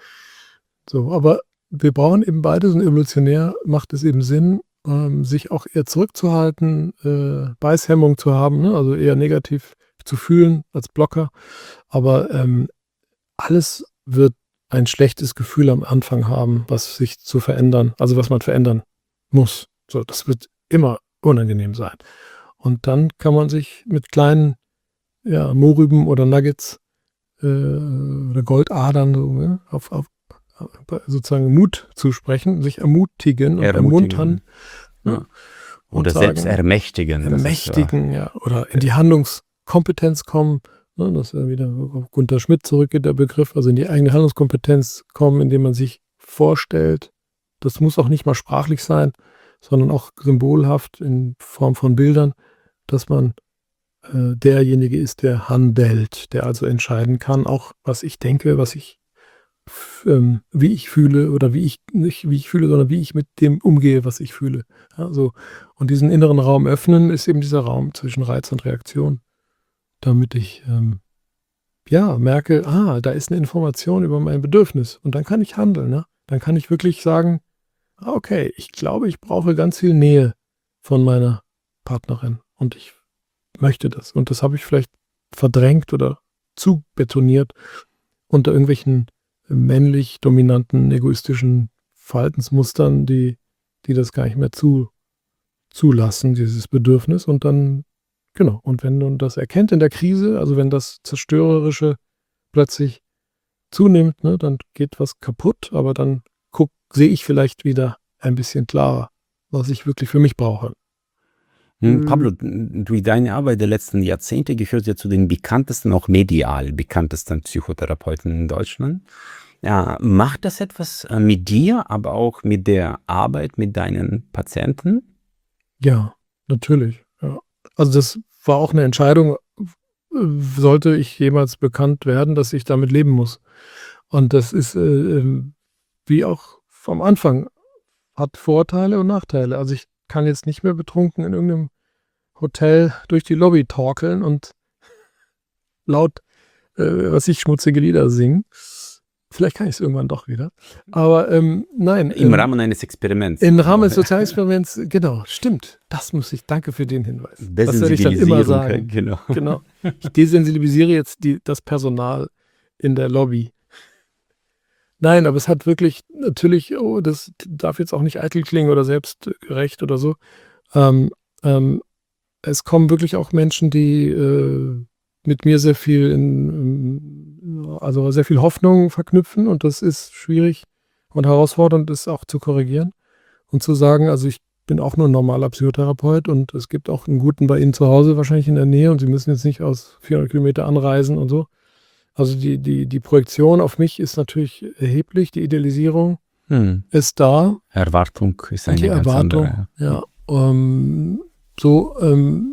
so. Aber wir brauchen eben beides und evolutionär macht es eben Sinn, ähm, sich auch eher zurückzuhalten, äh, Beißhemmung zu haben, ne? Also eher negativ zu fühlen als Blocker. Aber ähm, alles wird ein schlechtes Gefühl am Anfang haben, was sich zu verändern, also was man verändern muss. So, das wird immer unangenehm sein. Und dann kann man sich mit kleinen ja, Mohrrüben oder Nuggets äh, oder Goldadern so, ne, auf, auf sozusagen Mut zusprechen, sich ermutigen und ermuntern. Ja. Ne, Oder sagen, selbst ermächtigen. Das ist, ermächtigen, ja, oder in die Handlungskompetenz kommen. Ne, das ist ja wieder auf Gunter Schmidt zurückgeht, der Begriff, also in die eigene Handlungskompetenz kommen, indem man sich vorstellt. Das muss auch nicht mal sprachlich sein, sondern auch symbolhaft in Form von Bildern, dass man äh, derjenige ist, der handelt, der also entscheiden kann, auch was ich denke, was ich, f- ähm, wie ich fühle oder wie ich, nicht wie ich fühle, sondern wie ich mit dem umgehe, was ich fühle. Ja, so. Und diesen inneren Raum öffnen ist eben dieser Raum zwischen Reiz und Reaktion, damit ich ähm, ja merke, ah, da ist eine Information über mein Bedürfnis und dann kann ich handeln. Ne? Dann kann ich wirklich sagen, ah, okay, ich glaube, ich brauche ganz viel Nähe von meiner Partnerin und ich möchte das. Und das habe ich vielleicht verdrängt oder zu betoniert unter irgendwelchen männlich dominanten, egoistischen Verhaltensmustern, die, die das gar nicht mehr zu, zulassen, dieses Bedürfnis. Und dann, genau, und wenn man das erkennt in der Krise, also wenn das Zerstörerische plötzlich zunimmt, ne, dann geht was kaputt, aber dann guck, sehe ich vielleicht wieder ein bisschen klarer, was ich wirklich für mich brauche. Hm, Pablo, durch deine Arbeit der letzten Jahrzehnte gehört ja zu den bekanntesten, auch medial bekanntesten Psychotherapeuten in Deutschland. Ja, macht das etwas äh, mit dir, aber auch mit der Arbeit mit deinen Patienten? Ja, natürlich. Ja. Also das war auch eine Entscheidung, äh, sollte ich jemals bekannt werden, dass ich damit leben muss. Und das ist, äh, ähm, wie auch vom Anfang, hat Vorteile und Nachteile. Also ich kann jetzt nicht mehr betrunken in irgendeinem Hotel durch die Lobby torkeln und laut, äh, was ich, schmutzige Lieder singen. Vielleicht kann ich es irgendwann doch wieder. Aber ähm, nein. Im ähm, Rahmen eines Experiments. Im Rahmen des Sozialexperiments, genau, stimmt. Das muss ich, danke für den Hinweis. Das werde ich dann immer Desensibilisierung, sagen. Genau. Genau. Ich desensibilisiere jetzt die, das Personal in der Lobby. Nein, aber es hat wirklich, natürlich, oh, das darf jetzt auch nicht eitel klingen oder selbstgerecht oder so. Ähm, ähm, es kommen wirklich auch Menschen, die äh, mit mir sehr viel in, also sehr viel Hoffnung verknüpfen und das ist schwierig und herausfordernd, das auch zu korrigieren und zu sagen, also ich bin auch nur ein normaler Psychotherapeut und es gibt auch einen guten bei Ihnen zu Hause wahrscheinlich in der Nähe und Sie müssen jetzt nicht aus vierhundert Kilometer anreisen und so. Also die, die, die Projektion auf mich ist natürlich erheblich, die Idealisierung Hm. ist da. Erwartung ist eine Die ganz Erwartung, andere. ja. Ähm, so, ähm,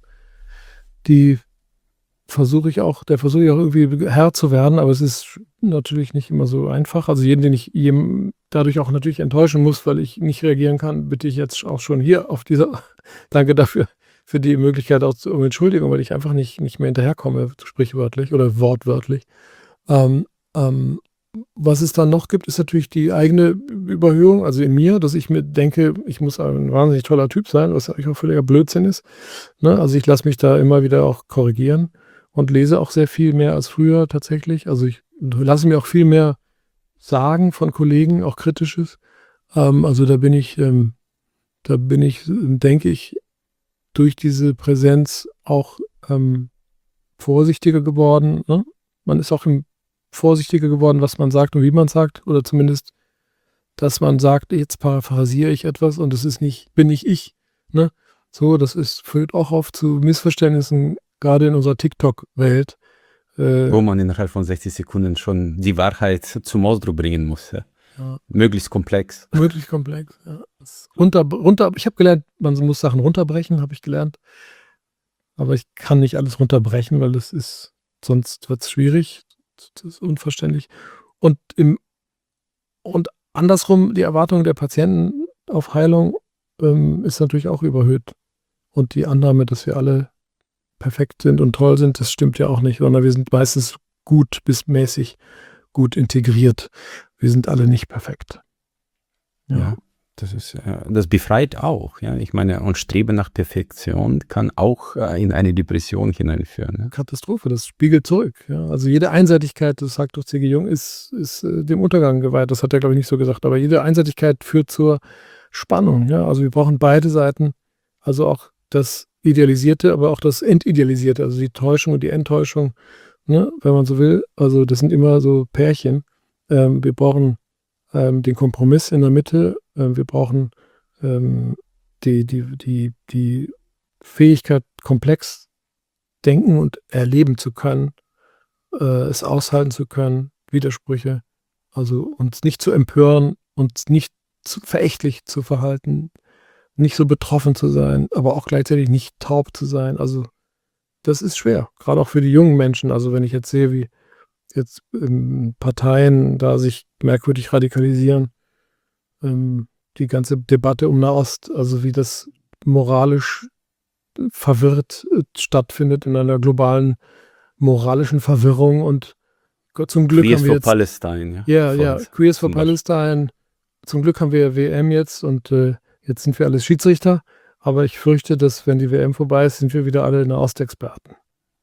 die versuche ich auch, der versuche ich auch irgendwie Herr zu werden, aber es ist natürlich nicht immer so einfach. Also jeden, den ich jedem dadurch auch natürlich enttäuschen muss, weil ich nicht reagieren kann, bitte ich jetzt auch schon hier auf dieser, danke dafür, für die Möglichkeit auch um Entschuldigung, weil ich einfach nicht, nicht mehr hinterherkomme, sprichwörtlich oder wortwörtlich. Ähm, ähm, was es dann noch gibt, ist natürlich die eigene Überhöhung, also in mir, dass ich mir denke, ich muss ein wahnsinnig toller Typ sein, was eigentlich auch völliger Blödsinn ist. Ne? Also ich lasse mich da immer wieder auch korrigieren und lese auch sehr viel mehr als früher tatsächlich. Also ich lasse mir auch viel mehr sagen von Kollegen, auch Kritisches. Ähm, also da bin ich, ähm, da bin ich, denke ich, durch diese Präsenz auch ähm, vorsichtiger geworden. Ne? Man ist auch im vorsichtiger geworden, was man sagt und wie man sagt, oder zumindest, dass man sagt, jetzt paraphrasiere ich etwas und es ist nicht, bin nicht ich. Ne? So, das ist, führt auch oft zu Missverständnissen, gerade in unserer TikTok-Welt. Äh, Wo man innerhalb von sechzig Sekunden schon die Wahrheit zum Ausdruck bringen muss. Ja. Ja. Möglichst komplex. Möglichst komplex, ja. Runter, runter, ich habe gelernt, man muss Sachen runterbrechen, habe ich gelernt. Aber ich kann nicht alles runterbrechen, weil das ist, sonst wird es schwierig. Das ist unverständlich. Und, im, und andersrum, die Erwartung der Patienten auf Heilung ähm, ist natürlich auch überhöht. Und die Annahme, dass wir alle perfekt sind und toll sind, das stimmt ja auch nicht, sondern wir sind meistens gut bis mäßig gut integriert. Wir sind alle nicht perfekt. Ja, Ja. das ist, äh, das befreit auch. Ja, ich meine, und Streben nach Perfektion kann auch äh, in eine Depression hineinführen. Ja? Katastrophe, das spiegelt zurück. Ja. Also jede Einseitigkeit, das sagt doch C G Jung, ist, ist äh, dem Untergang geweiht. Das hat er, glaube ich, nicht so gesagt. Aber jede Einseitigkeit führt zur Spannung. Ja. Also wir brauchen beide Seiten. Also auch das Idealisierte, aber auch das Entidealisierte. Also die Täuschung und die Enttäuschung, ne, wenn man so will. Also das sind immer so Pärchen. Ähm, wir brauchen ähm, den Kompromiss in der Mitte. Ähm, wir brauchen ähm, die, die, die, die Fähigkeit, komplex denken und erleben zu können, äh, es aushalten zu können, Widersprüche, also uns nicht zu empören, uns nicht zu verächtlich zu verhalten, nicht so betroffen zu sein, aber auch gleichzeitig nicht taub zu sein. Also das ist schwer, gerade auch für die jungen Menschen. Also wenn ich jetzt sehe, wie jetzt ähm, Parteien da sich merkwürdig radikalisieren, ähm, die ganze Debatte um Nahost, also wie das moralisch verwirrt äh, stattfindet in einer globalen moralischen Verwirrung und Gott, zum Glück Queers haben wir for jetzt Palestine. ja, Von- ja, Queers for zum Beispiel. Palestine. Zum Glück haben wir W M jetzt und äh, jetzt sind wir alles Schiedsrichter Aber ich fürchte, dass, wenn die W M vorbei ist, sind wir wieder alle Nahostexperten.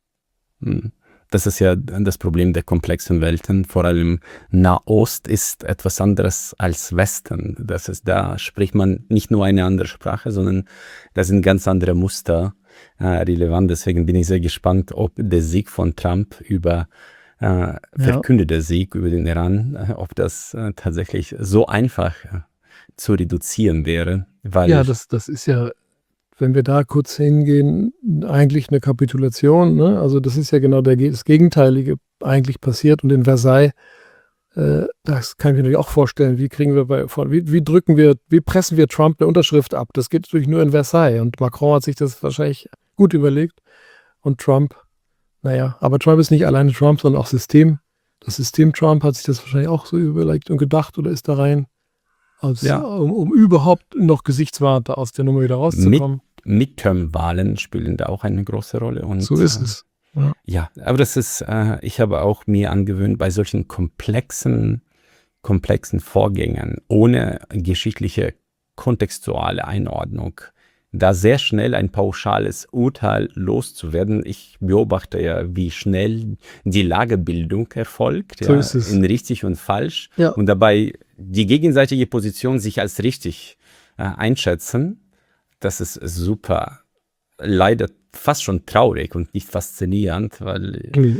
Hm. Das ist ja das Problem der komplexen Welten. Vor allem Nahost ist etwas anderes als Westen. Das ist, da spricht man nicht nur eine andere Sprache, sondern da sind ganz andere Muster äh, relevant. Deswegen bin ich sehr gespannt, ob der Sieg von Trump über äh, verkündete Sieg über den Iran, äh, ob das äh, tatsächlich so einfach äh, zu reduzieren wäre. Weil Ja, das, das ist ja, wenn wir da kurz hingehen, eigentlich eine Kapitulation. Ne? Also das ist ja genau der, das Gegenteilige eigentlich passiert. Und in Versailles, äh, das kann ich mir natürlich auch vorstellen, wie kriegen wir bei, von, wie, wie drücken wir, wie pressen wir Trump eine Unterschrift ab? Das geht natürlich nur in Versailles. Und Macron hat sich das wahrscheinlich gut überlegt. Und Trump, naja, aber Trump ist nicht alleine Trump, sondern auch System. Das System Trump hat sich das wahrscheinlich auch so überlegt und gedacht oder ist da rein, als, Ja. um, um überhaupt noch Gesichtswahrend aus der Nummer wieder rauszukommen. Midterm-Wahlen spielen da auch eine große Rolle. Und, So ist es. Ja. Ja, aber das ist, äh, ich habe auch mir angewöhnt, bei solchen komplexen, komplexen Vorgängen ohne geschichtliche kontextuale Einordnung da sehr schnell ein pauschales Urteil loszuwerden. Ich beobachte ja, wie schnell die Lagebildung erfolgt, So ja, ist es. in richtig und falsch, Ja. und dabei die gegenseitige Position sich als richtig äh, einschätzen. Das ist super, leider fast schon traurig und nicht faszinierend, weil Nee.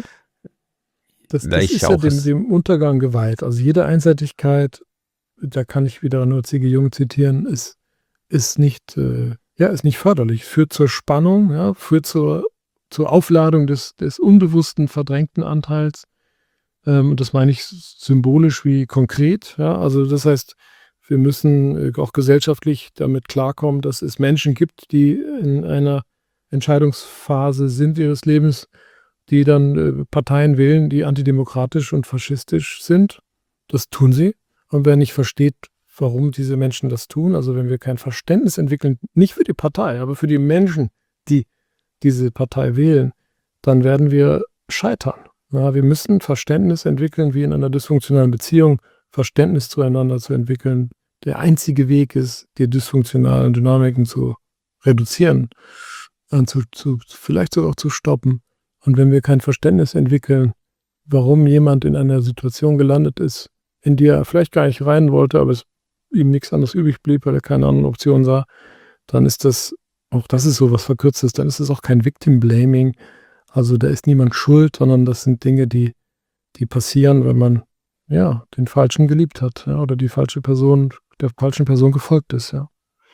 Das, Da das ich ist ja auch dem, es- dem Untergang geweiht. Also jede Einseitigkeit, da kann ich wieder nur C G Jung zitieren, ist, ist nicht, äh, ja, ist nicht förderlich. Führt zur Spannung, ja, führt zur, zur Aufladung des, des unbewussten, verdrängten Anteils. Ähm, und das meine ich symbolisch wie konkret. Ja. Also das heißt, wir müssen äh, auch gesellschaftlich damit klarkommen, dass es Menschen gibt, die in einer Entscheidungsphase sind ihres Lebens, die dann äh, Parteien wählen, die antidemokratisch und faschistisch sind. Das tun sie. Und wer nicht versteht, warum diese Menschen das tun, also wenn wir kein Verständnis entwickeln, nicht für die Partei, aber für die Menschen, die diese Partei wählen, dann werden wir scheitern. Ja, wir müssen Verständnis entwickeln, wie in einer dysfunktionalen Beziehung, Verständnis zueinander zu entwickeln. Der einzige Weg ist, die dysfunktionalen Dynamiken zu reduzieren und zu, zu, vielleicht sogar auch zu stoppen. Und wenn wir kein Verständnis entwickeln, warum jemand in einer Situation gelandet ist, in die er vielleicht gar nicht rein wollte, aber es ihm nichts anderes übrig blieb, weil er keine anderen Optionen sah, dann ist das, auch das ist so was Verkürztes, dann ist es auch kein Victim-Blaming. Also da ist niemand schuld, sondern das sind Dinge, die, die passieren, wenn man ja den Falschen geliebt hat, ja, oder die falsche Person, der falschen Person gefolgt ist, ja.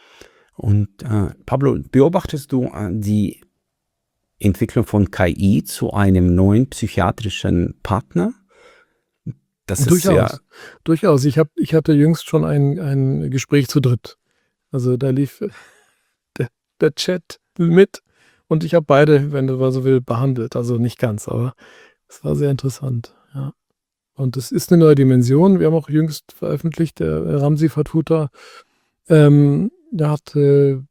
Und äh, Pablo, beobachtest du äh, die Entwicklung von K I zu einem neuen psychiatrischen Partner? Das ist Durchaus, ja, durchaus. Ich, hab, ich hatte jüngst schon ein, ein Gespräch zu dritt. Also da lief der, der Chat mit und ich habe beide, wenn du mal so willst, behandelt. Also nicht ganz, aber es war sehr interessant. Ja. Und es ist eine neue Dimension. Wir haben auch jüngst veröffentlicht, der Ramzi Fatuta, ähm, der hatte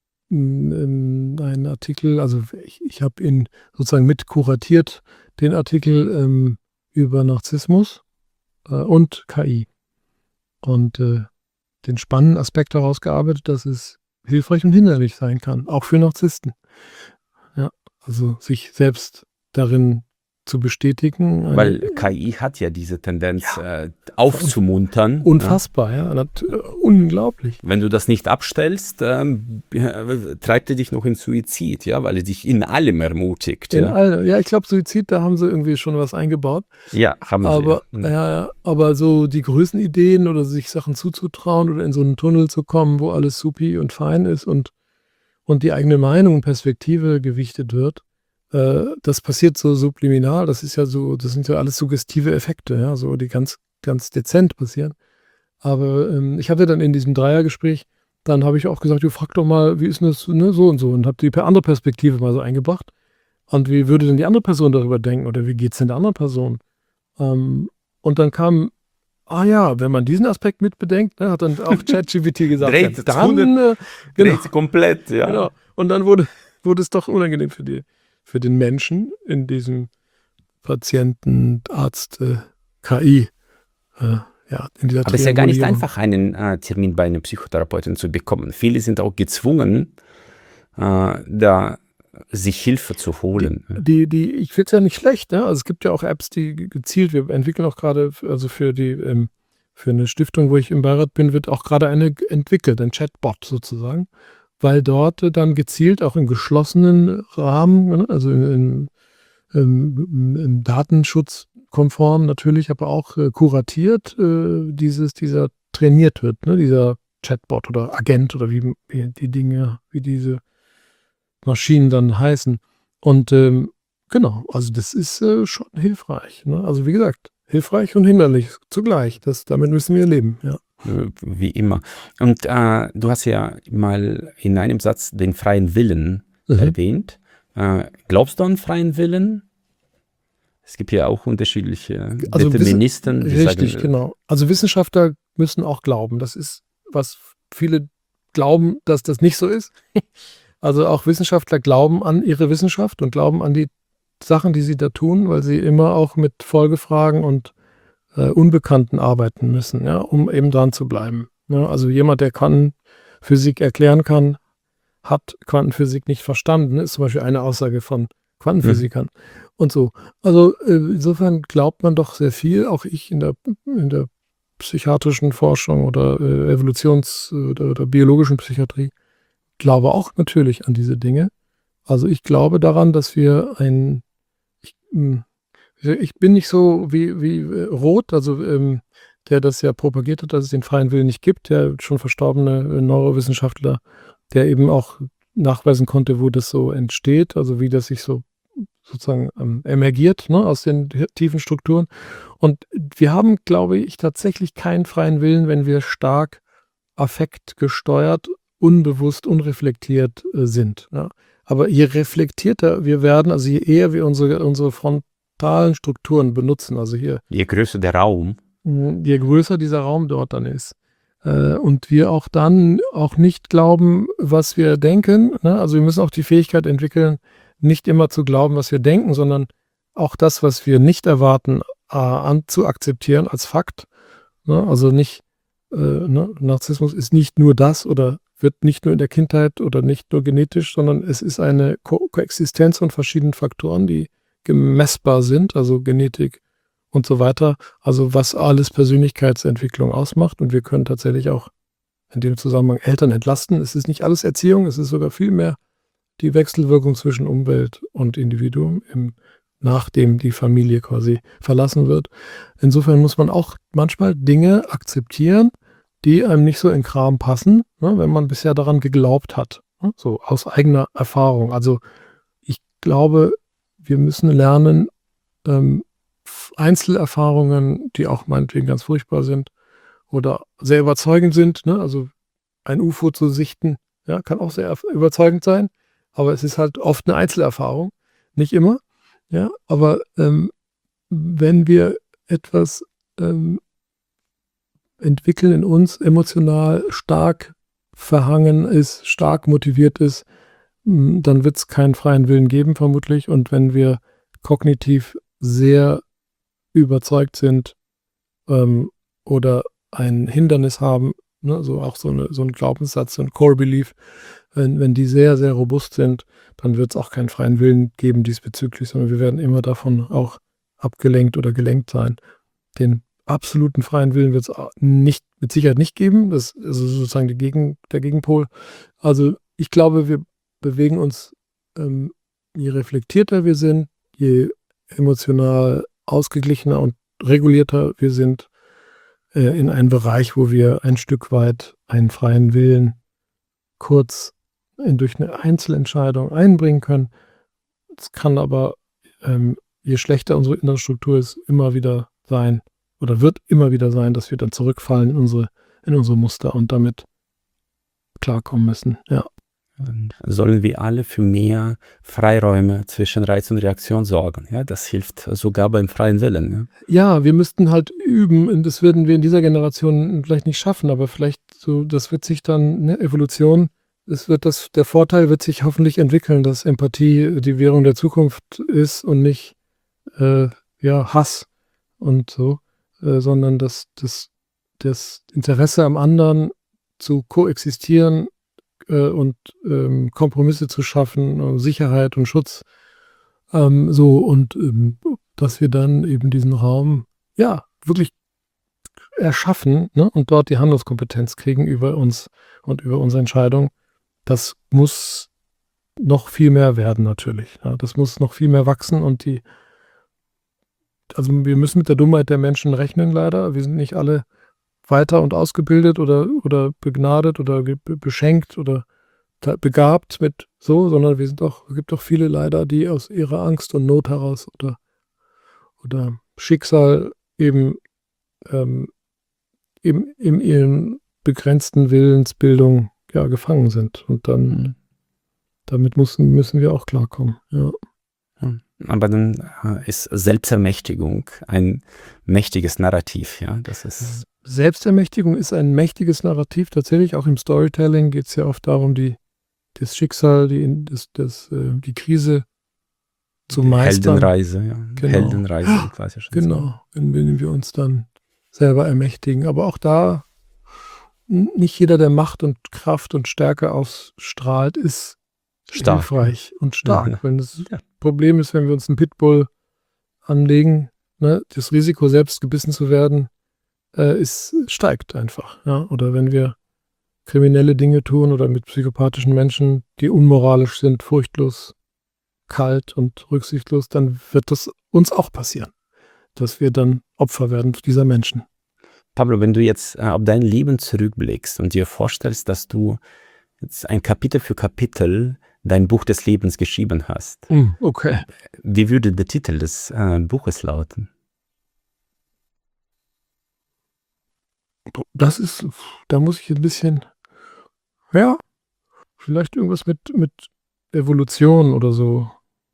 ähm, einen Artikel, also ich, ich habe ihn sozusagen mit kuratiert, den Artikel ähm, über Narzissmus äh, und K I. Und äh, den spannenden Aspekt herausgearbeitet, dass es hilfreich und hinderlich sein kann, auch für Narzissten. Ja, also sich selbst darin zu bestätigen. eine- weil K I hat ja diese Tendenz, äh, aufzumuntern. Unfassbar, ja. Nat- äh, unglaublich. Ja. Wenn du das nicht abstellst, ähm, äh, treibt er dich noch in Suizid, ja, weil er dich in allem ermutigt. In Ja, all, ja, ich glaube, Suizid, da haben sie irgendwie schon was eingebaut. ja haben Aber, sie. ja, ja, aber so die Größenideen oder sich Sachen zuzutrauen oder in so einen Tunnel zu kommen, wo alles supi und fein ist und, und die eigene Meinung und Perspektive gewichtet wird, äh, das passiert so subliminal. Das ist ja so, das sind ja alles suggestive Effekte, ja, so die ganz, ganz dezent passieren. Aber ähm, ich hatte dann in diesem Dreiergespräch, dann habe ich auch gesagt, du frag doch mal, wie ist denn das, ne, so und so, und habe die per andere Perspektive mal so eingebracht. Und wie würde denn die andere Person darüber denken oder wie geht es denn der anderen Person? Ähm, und dann kam, ah ja, wenn man diesen Aspekt mit bedenkt, ne, hat dann auch ChatGPT gesagt, Dreht ja, dann, hundert äh, genau, Dreht komplett, ja. genau. Und dann wurde, wurde es doch unangenehm für die, für den Menschen in diesem Patienten, Arzt, äh, K I, äh, ja, in dieser Aber es ist ja gar nicht Triangulierung. einfach, einen äh, Termin bei einem Psychotherapeuten zu bekommen. Viele sind auch gezwungen, äh, da sich Hilfe zu holen. Die, die, ich finde es ja nicht schlecht, ne? Also es gibt ja auch Apps, die gezielt, wir entwickeln auch gerade, also für die, ähm, für eine Stiftung, wo ich im Beirat bin, wird auch gerade eine entwickelt, ein Chatbot sozusagen, weil dort dann gezielt auch im geschlossenen Rahmen, ne? Also in, in, in, in datenschutzkonform natürlich, aber auch äh, kuratiert, äh, dieses, dieser trainiert wird, ne? Dieser Chatbot oder Agent oder wie, wie die Dinge, wie diese Maschinen dann heißen. Und ähm, genau, also das ist äh, schon hilfreich. Ne? Also wie gesagt, hilfreich und hinderlich zugleich. Das, damit müssen wir leben, ja. Wie immer. Und äh, du hast ja mal in einem Satz den freien Willen Mhm. erwähnt. Äh, glaubst du an freien Willen? Es gibt ja auch unterschiedliche Also Deterministen, die Richtig, sagen, genau. Also Wissenschaftler müssen auch glauben. Das ist, was viele glauben, dass das nicht so ist. Also auch Wissenschaftler glauben an ihre Wissenschaft und glauben an die Sachen, die sie da tun, weil sie immer auch mit Folgefragen und äh, Unbekannten arbeiten müssen, ja, um eben dran zu bleiben. Ja, also jemand, der Quantenphysik erklären kann, hat Quantenphysik nicht verstanden, ist zum Beispiel eine Aussage von Quantenphysikern und so. Also äh, insofern glaubt man doch sehr viel, auch ich in der, in der psychiatrischen Forschung oder äh, Evolutions- oder, oder biologischen Psychiatrie, glaube auch natürlich an diese Dinge. Also ich glaube daran, dass wir ein, ich, mh, ich bin nicht so wie, wie äh, Roth, also ähm, der das ja propagiert hat, dass es den freien Willen nicht gibt, der schon verstorbene äh, Neurowissenschaftler, der eben auch nachweisen konnte, wo das so entsteht, also wie das sich so sozusagen ähm, emergiert, ne, aus den tiefen Strukturen. Und wir haben, glaube ich, tatsächlich keinen freien Willen, wenn wir stark affektgesteuert, unbewusst, unreflektiert äh, sind. Ja. Aber je reflektierter wir werden, also je eher wir unsere, unsere frontalen Strukturen benutzen, also hier, je größer der Raum, mh, je größer dieser Raum dort dann ist, äh, und wir auch dann auch nicht glauben, was wir denken, ne? Also wir müssen auch die Fähigkeit entwickeln, nicht immer zu glauben, was wir denken, sondern auch das, was wir nicht erwarten, äh, an, zu akzeptieren als Fakt. Ne? Also nicht, äh, ne? Narzissmus ist nicht nur das oder wird nicht nur in der Kindheit oder nicht nur genetisch, sondern es ist eine Ko Koexistenz von verschiedenen Faktoren, die gemessbar sind, also Genetik und so weiter. Also was alles Persönlichkeitsentwicklung ausmacht. Und wir können tatsächlich auch in dem Zusammenhang Eltern entlasten. Es ist nicht alles Erziehung, es ist sogar viel mehr die Wechselwirkung zwischen Umwelt und Individuum, im, nachdem die Familie quasi verlassen wird. Insofern muss man auch manchmal Dinge akzeptieren, die einem nicht so in Kram passen, ne, wenn man bisher daran geglaubt hat. Ne, so aus eigener Erfahrung. Also ich glaube, wir müssen lernen, ähm, Einzelerfahrungen, die auch meinetwegen ganz furchtbar sind oder sehr überzeugend sind, ne, also ein U F O zu sichten, ja, kann auch sehr überzeugend sein, aber es ist halt oft eine Einzelerfahrung, nicht immer, ja, aber ähm, wenn wir etwas ähm, entwickeln in uns, emotional stark verhangen ist, stark motiviert ist, mh, dann wird es keinen freien Willen geben, vermutlich. Und wenn wir kognitiv sehr überzeugt sind ähm, oder ein Hindernis haben, ne, so auch so, eine, so ein Glaubenssatz, so ein Core Belief, wenn, wenn die sehr, sehr robust sind, dann wird es auch keinen freien Willen geben diesbezüglich, sondern wir werden immer davon auch abgelenkt oder gelenkt sein. Den absoluten freien Willen wird es nicht, mit Sicherheit nicht geben. Das ist also sozusagen die Gegen, der Gegenpol. Also ich glaube, wir bewegen uns, ähm, je reflektierter wir sind, je emotional ausgeglichener und regulierter wir sind, äh, in einen Bereich, wo wir ein Stück weit einen freien Willen kurz in, durch eine Einzelentscheidung einbringen können. Es kann aber, ähm, je schlechter unsere innere Struktur ist, immer wieder sein, oder wird immer wieder sein, dass wir dann zurückfallen in unsere, in unsere Muster und damit klarkommen müssen. Ja. Sollen wir alle für mehr Freiräume zwischen Reiz und Reaktion sorgen? Ja, das hilft sogar beim freien Willen. Ja, ja, wir müssten halt üben, und das würden wir in dieser Generation vielleicht nicht schaffen, aber vielleicht so, das wird sich dann, ne, Evolution, es wird das, der Vorteil wird sich hoffentlich entwickeln, dass Empathie die Währung der Zukunft ist und nicht äh, ja, Hass und so, äh, sondern dass das, das Interesse am anderen zu koexistieren äh, und ähm, Kompromisse zu schaffen, äh, Sicherheit und Schutz. Ähm, so, und ähm, dass wir dann eben diesen Raum, ja, wirklich erschaffen, ne, und dort die Handlungskompetenz kriegen über uns und über unsere Entscheidung. Das muss noch viel mehr werden natürlich. Ja. Das muss noch viel mehr wachsen und die, also wir müssen mit der Dummheit der Menschen rechnen leider. Wir sind nicht alle weiter und ausgebildet oder, oder begnadet oder ge- beschenkt oder ta- begabt mit so, sondern wir sind auch, es gibt auch viele leider, die aus ihrer Angst und Not heraus oder, oder Schicksal eben, ähm, eben in ihren begrenzten Willensbildung ja, gefangen sind. Und dann, Mhm. damit müssen, müssen wir auch klarkommen. Ja. Ja. Aber dann äh, ist Selbstermächtigung ein mächtiges Narrativ, ja. Das ist Selbstermächtigung ist ein mächtiges Narrativ. Tatsächlich auch im Storytelling geht es ja oft darum, die, das Schicksal, die, das, das, äh, die Krise zu die meistern. Heldenreise, ja. Genau. Heldenreise im klassischen Sinne. Genau, wenn, wenn wir uns dann selber ermächtigen. Aber auch da, n- nicht jeder, der Macht und Kraft und Stärke ausstrahlt, ist Stark. hilfreich und stark. Ja. Wenn das Ja. Problem ist, wenn wir uns einen Pitbull anlegen, ne, das Risiko, selbst gebissen zu werden, äh, ist, steigt einfach. Ja? Oder wenn wir kriminelle Dinge tun oder mit psychopathischen Menschen, die unmoralisch sind, furchtlos, kalt und rücksichtslos, dann wird das uns auch passieren, dass wir dann Opfer werden dieser Menschen. Pablo, wenn du jetzt äh, auf dein Leben zurückblickst und dir vorstellst, dass du jetzt ein Kapitel für Kapitel dein Buch des Lebens geschrieben hast, Hm, okay. wie würde der Titel des äh, Buches lauten? Das ist, da muss ich ein bisschen, ja, vielleicht irgendwas mit, mit Evolution oder so.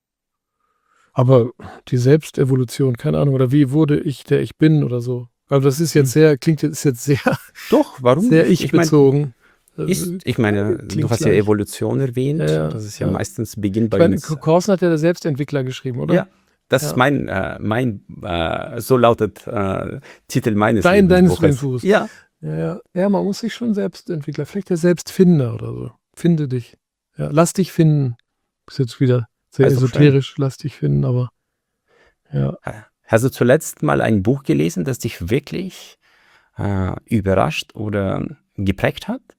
Aber die Selbstevolution, keine Ahnung, oder wie wurde ich, der ich bin oder so. Also das ist jetzt sehr, klingt jetzt, ist jetzt sehr, Doch, warum? sehr nicht? Ich mein, ich-bezogen. ist, ich meine, du Klingt hast ja gleich. Evolution erwähnt. Ja, ja, das ist ja, ja. meistens beginnt bei Ich meine, uns. Corson hat ja der Selbstentwickler geschrieben, oder? Ja, das Ja. ist mein, äh, mein äh, so lautet äh, Titel meines Dein, deines Lebensbuches. Lebensbuches. Ja, Ja, ja. Ja, man muss sich schon Selbstentwickler, vielleicht der Selbstfinder oder so. Finde dich. Ja, lass dich finden. Ist jetzt wieder sehr Also esoterisch, lass dich finden, aber ja. hast du zuletzt mal ein Buch gelesen, das dich wirklich äh, überrascht oder geprägt hat?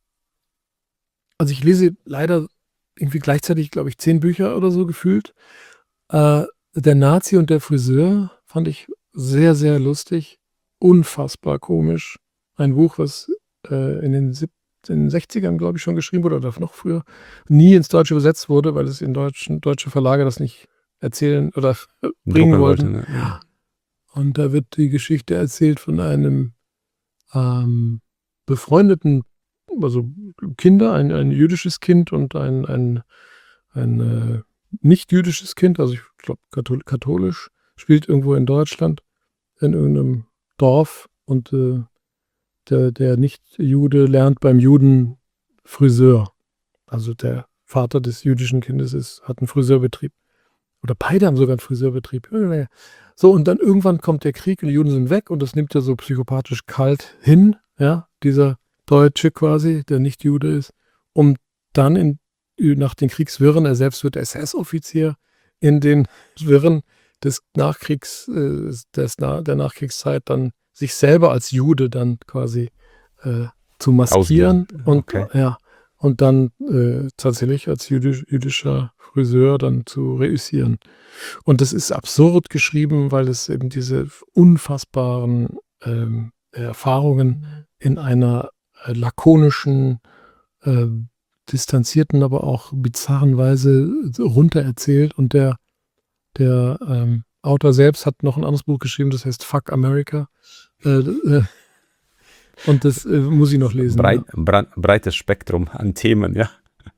Also ich lese leider irgendwie gleichzeitig, glaube ich, zehn Bücher oder so gefühlt. Äh, der Nazi und der Friseur fand ich sehr, sehr lustig. Unfassbar komisch. Ein Buch, was äh, in den, sieb- in den sechzigern, glaube ich, schon geschrieben wurde oder noch früher, nie ins Deutsche übersetzt wurde, weil es in deutschen deutsche Verlage das nicht erzählen oder bringen Drucken wollten. wollte, ne? Ja. Und da wird die Geschichte erzählt von einem ähm, befreundeten, also Kinder, ein, ein jüdisches Kind und ein, ein, ein äh, nicht-jüdisches Kind, also ich glaube kathol katholisch, spielt irgendwo in Deutschland, in irgendeinem Dorf und äh, der, der Nicht-Jude lernt beim Juden Friseur. Also der Vater des jüdischen Kindes ist, hat einen Friseurbetrieb. Oder beide haben sogar einen Friseurbetrieb. So, und dann irgendwann kommt der Krieg und die Juden sind weg und das nimmt er so psychopathisch kalt hin, ja, dieser Deutsche quasi, der nicht Jude ist, um dann in, nach den Kriegswirren, er selbst wird S S-Offizier, in den Wirren des Nachkriegs, äh, des, der Nachkriegszeit dann sich selber als Jude dann quasi äh, zu maskieren Ausgeben. und Okay. ja, und dann äh, tatsächlich als jüdisch, jüdischer Friseur dann zu reüssieren. Und das ist absurd geschrieben, weil es eben diese unfassbaren ähm, Erfahrungen in einer äh, lakonischen, äh, distanzierten, aber auch bizarren Weise runter erzählt. Und der, der ähm, Autor selbst hat noch ein anderes Buch geschrieben, das heißt Fuck America. Äh, äh, und das äh, muss ich noch lesen. Breit, ja. bra- breites Spektrum an Themen, ja.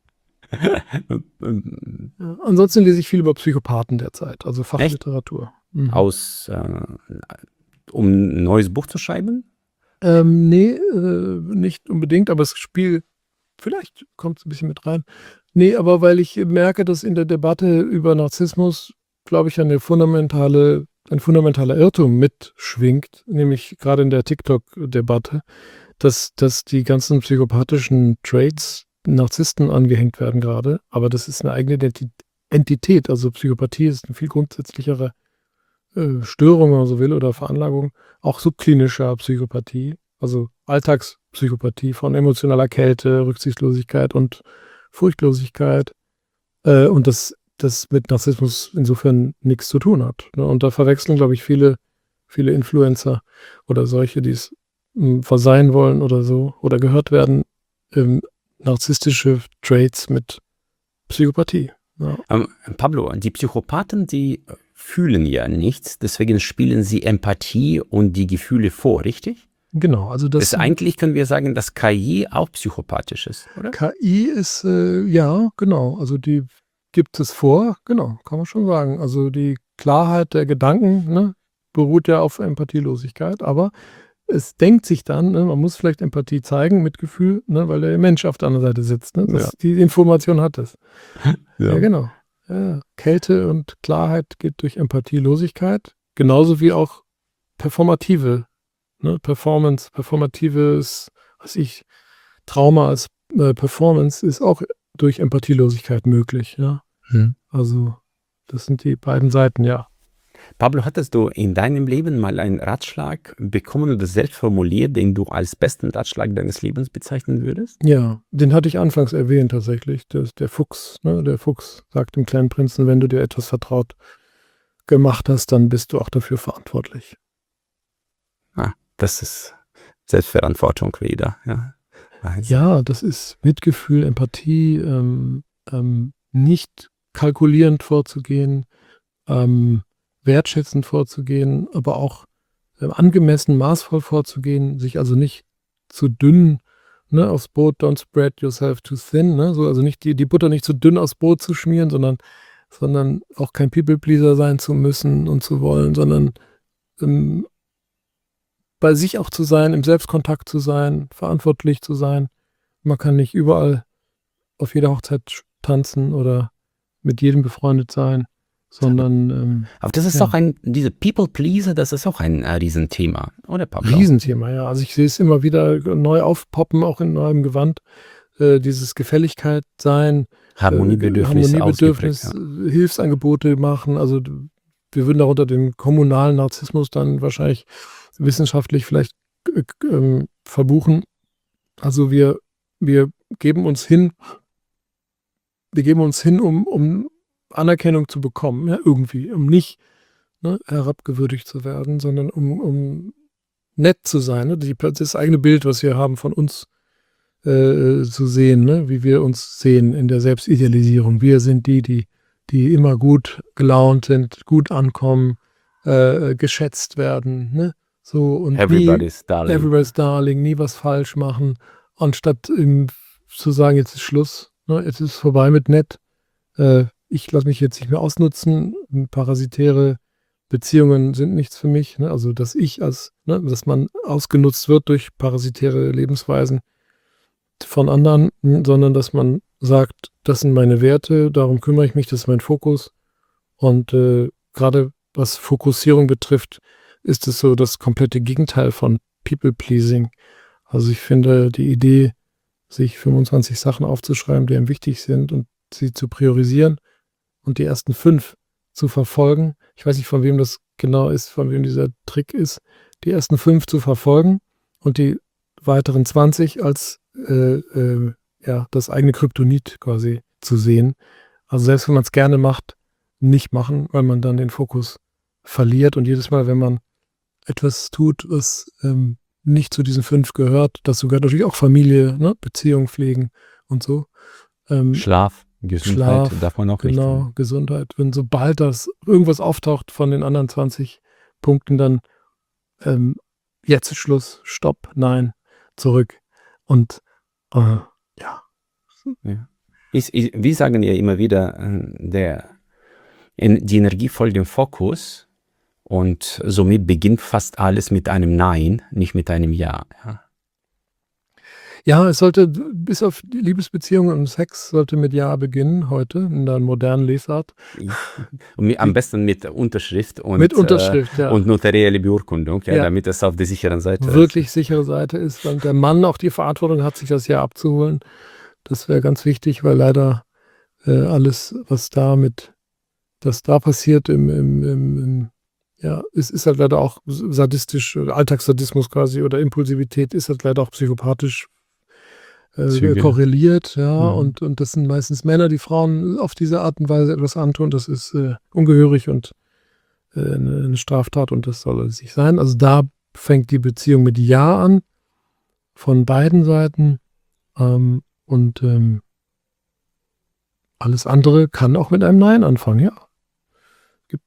und, und Ja, ansonsten lese ich viel über Psychopathen derzeit, also Fachliteratur. Mhm. aus, äh, um ein neues Buch zu schreiben? Ähm, nee, äh, nicht unbedingt, aber das Spiel, vielleicht kommt es ein bisschen mit rein. Nee, aber weil ich merke, dass in der Debatte über Narzissmus, glaube ich, eine fundamentale, ein fundamentaler Irrtum mitschwingt, nämlich gerade in der TikTok-Debatte, dass, dass die ganzen psychopathischen Traits Narzissten angehängt werden gerade, aber das ist eine eigene Identi- Entität. Also Psychopathie ist eine viel grundsätzlichere äh, Störung, wenn man so will, oder Veranlagung, auch subklinischer Psychopathie, also Alltagspsychopathie von emotionaler Kälte, Rücksichtslosigkeit und Furchtlosigkeit. Äh, und das, das mit Narzissmus insofern nichts zu tun hat. Ne? Und da verwechseln, glaube ich, viele, viele Influencer oder solche, die es mh, verseien wollen oder so, oder gehört werden, ähm, narzisstische Traits mit Psychopathie. Ja. Ähm, Pablo, die Psychopathen, die fühlen ja nichts, deswegen spielen sie Empathie und die Gefühle vor, richtig? Genau, also das, Das eigentlich können wir sagen, dass K I auch psychopathisch ist, oder? K I ist, äh, ja, genau, also die gibt es vor, genau, kann man schon sagen. Also die Klarheit der Gedanken, ne, beruht ja auf Empathielosigkeit, aber es denkt sich dann, ne, man muss vielleicht Empathie zeigen, Mitgefühl, ne, weil der Mensch auf der anderen Seite sitzt. Ne, das, Ja. Die Information hat es. Ja, Ja. genau. Ja, Kälte und Klarheit geht durch Empathielosigkeit, genauso wie auch performative, ne, Performance, performatives, was ich, Trauma als äh, Performance ist auch durch Empathielosigkeit möglich. Ja. Hm. Also das sind die beiden Seiten, ja. Pablo, hattest du in deinem Leben mal einen Ratschlag bekommen oder selbst formuliert, den du als besten Ratschlag deines Lebens bezeichnen würdest? Ja, den hatte ich anfangs erwähnt tatsächlich. Das, der Fuchs, ne? Der Fuchs sagt dem kleinen Prinzen, wenn du dir etwas vertraut gemacht hast, dann bist du auch dafür verantwortlich. Ah, das ist Selbstverantwortung wieder. Ja, also. Ja, das ist Mitgefühl, Empathie, ähm, ähm, nicht kalkulierend vorzugehen, ähm, wertschätzend vorzugehen, aber auch ähm, angemessen, maßvoll vorzugehen, sich also nicht zu dünn, ne, aufs Brot, don't spread yourself too thin, ne, so, also nicht die, die Butter nicht zu dünn aufs Brot zu schmieren, sondern, sondern auch kein People-Pleaser sein zu müssen und zu wollen, sondern ähm, bei sich auch zu sein, im Selbstkontakt zu sein, verantwortlich zu sein. Man kann nicht überall auf jeder Hochzeit tanzen oder mit jedem befreundet sein, sondern ähm, Aber das ist ja. auch ein, diese People-Pleaser, das ist auch ein äh, Riesenthema, oder Pablo? Riesenthema, ja. Also ich sehe es immer wieder neu aufpoppen, auch in neuem Gewand. Äh, dieses Gefälligkeit sein, Harmoniebedürfnis, äh, Harmoniebedürfnis, ausgeprägt, äh, Hilfsangebote machen. Also d- wir würden darunter den kommunalen Narzissmus dann wahrscheinlich wissenschaftlich vielleicht äh, ähm, verbuchen. Also wir, wir geben uns hin, wir geben uns hin, um, um Anerkennung zu bekommen, ja, irgendwie, um nicht ne, herabgewürdigt zu werden, sondern um, um nett zu sein. Ne? Die, das eigene Bild, was wir haben von uns äh, zu sehen, ne? Wie wir uns sehen in der Selbstidealisierung. Wir sind die, die, die immer gut gelaunt sind, gut ankommen, äh, geschätzt werden. Ne? So, und Everybody's nie, darling. Everybody's darling, nie was falsch machen, anstatt ähm, zu sagen, jetzt ist Schluss, ne? Jetzt ist vorbei mit nett. Äh, ich lasse mich jetzt nicht mehr ausnutzen, parasitäre Beziehungen sind nichts für mich, ne? Also dass ich als, ne, dass man ausgenutzt wird durch parasitäre Lebensweisen von anderen, sondern dass man sagt, das sind meine Werte, darum kümmere ich mich, das ist mein Fokus. Und äh, gerade was Fokussierung betrifft, ist es so das komplette Gegenteil von People-Pleasing. Also ich finde die Idee, sich fünfundzwanzig Sachen aufzuschreiben, die einem wichtig sind und sie zu priorisieren und die ersten fünf zu verfolgen. Ich weiß nicht, von wem das genau ist, von wem dieser Trick ist. Die ersten fünf zu verfolgen und die weiteren zwanzig als äh, äh, ja, das eigene Kryptonit quasi zu sehen. Also selbst wenn man es gerne macht, nicht machen, weil man dann den Fokus verliert. Und jedes Mal, wenn man etwas tut, was ähm, nicht zu diesen fünf gehört, dazu gehört natürlich auch Familie, ne? Beziehung pflegen und so. Ähm, Schlaf, Gesundheit, Schlaf, darf man auch nicht genau, tun. Gesundheit. Wenn sobald das irgendwas auftaucht von den anderen zwanzig Punkten, dann ähm, jetzt ist Schluss, stopp, nein, zurück. Und äh, ja. Ja. Ich, ich, wir sagen ja immer wieder, äh, der, in, die Energie folgt dem Fokus und somit beginnt fast alles mit einem Nein, nicht mit einem Ja. Ja, Ja, es sollte, bis auf die Liebesbeziehungen und Sex, sollte mit Ja beginnen heute, in der modernen Lesart. Und mit, am besten mit Unterschrift und, Mit Unterschrift, äh, ja. und notarielle Beurkundung, ja, Ja. damit es auf der sicheren Seite Wirklich sichere Seite ist, weil der Mann auch die Verantwortung hat, sich das Ja abzuholen. Das wäre ganz wichtig, weil leider äh, alles, was da mit, das da passiert, im, im, im, im ja, es ist halt leider auch sadistisch, Alltagssadismus quasi oder Impulsivität ist halt leider auch psychopathisch äh, korreliert, ja, mhm. und, und das sind meistens Männer, die Frauen auf diese Art und Weise etwas antun. Das ist äh, ungehörig und äh, eine, eine Straftat und das soll es nicht sein. Also da fängt die Beziehung mit Ja an, von beiden Seiten, ähm, und ähm, alles andere kann auch mit einem Nein anfangen, ja. Gibt,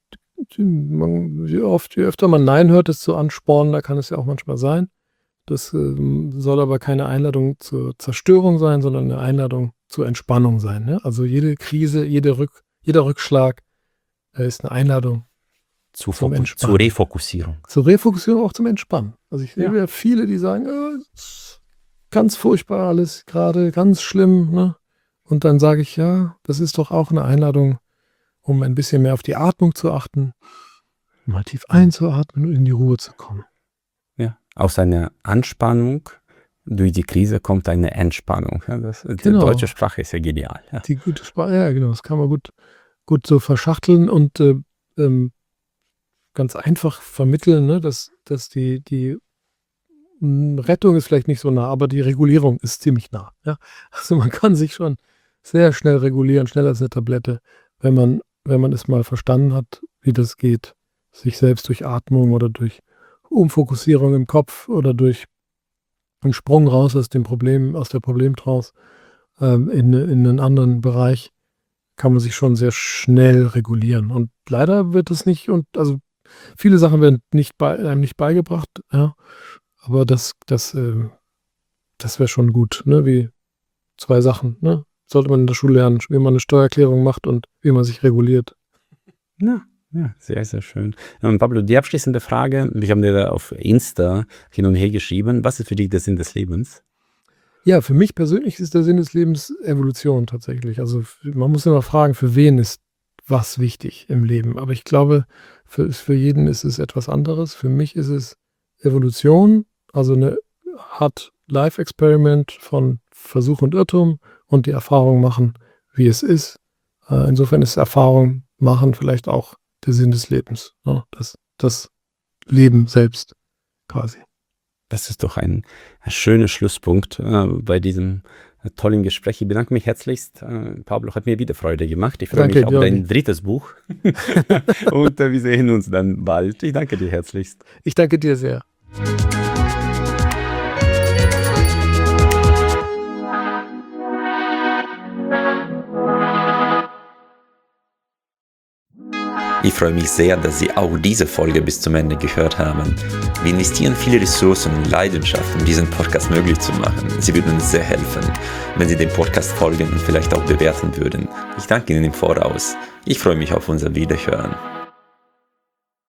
man, je, oft, je öfter man Nein hört, desto anspornender kann es ja auch manchmal sein. Das ähm, soll aber keine Einladung zur Zerstörung sein, sondern eine Einladung zur Entspannung sein. Ne? Also jede Krise, jede Rück, jeder Rückschlag äh, ist eine Einladung zu zum Fokus, zur Refokussierung. Zur Refokussierung, auch zum Entspannen. Also ich sehe ja viele, die sagen, äh, ganz furchtbar alles, gerade ganz schlimm. Ne? Und dann sage ich, ja, das ist doch auch eine Einladung, um ein bisschen mehr auf die Atmung zu achten, mal tief einzuatmen und in die Ruhe zu kommen. Ja, aus einer Anspannung durch die Krise kommt eine Entspannung. Ja, das, genau. Die deutsche Sprache ist ja genial. Ja. Die gute Sprache, ja genau, das kann man gut, gut so verschachteln und äh, ähm, ganz einfach vermitteln, ne, dass, dass die, die Rettung ist vielleicht nicht so nah, aber die Regulierung ist ziemlich nah. Ja? Also man kann sich schon sehr schnell regulieren, schneller als eine Tablette, wenn man, wenn man es mal verstanden hat, wie das geht, sich selbst durch Atmung oder durch Umfokussierung im Kopf oder durch einen Sprung raus aus dem Problem, aus der Problemtraus ähm, in, in einen anderen Bereich, kann man sich schon sehr schnell regulieren. Und leider wird es nicht, und also viele Sachen werden nicht bei, einem nicht beigebracht, ja, aber das, das, äh, das wäre schon gut, ne? Wie zwei Sachen, ne? Sollte man in der Schule lernen, wie man eine Steuererklärung macht und wie man sich reguliert. Ja, ja, sehr, sehr schön. Und Pablo, die abschließende Frage, wir haben dir da auf Insta hin und her geschrieben, was ist für dich der Sinn des Lebens? Ja, für mich persönlich ist der Sinn des Lebens Evolution tatsächlich. Also man muss immer fragen, für wen ist was wichtig im Leben. Aber ich glaube, für, für jeden ist es etwas anderes. Für mich ist es Evolution, also eine Art Life-Experiment von Versuch und Irrtum und die Erfahrung machen, wie es ist. Äh, insofern ist Erfahrung machen vielleicht auch der Sinn des Lebens. Ne? Das, das Leben selbst quasi. Das ist doch ein, ein schöner Schlusspunkt äh, bei diesem äh, tollen Gespräch. Ich bedanke mich herzlichst. Äh, Pablo hat mir wieder Freude gemacht. Ich freue danke, mich auf Jordi. Dein drittes Buch. Und äh, wir sehen uns dann bald. Ich danke dir herzlichst. Ich danke dir sehr. Ich freue mich sehr, dass Sie auch diese Folge bis zum Ende gehört haben. Wir investieren viele Ressourcen und Leidenschaft, um diesen Podcast möglich zu machen. Sie würden uns sehr helfen, wenn Sie dem Podcast folgen und vielleicht auch bewerten würden. Ich danke Ihnen im Voraus. Ich freue mich auf unser Wiederhören.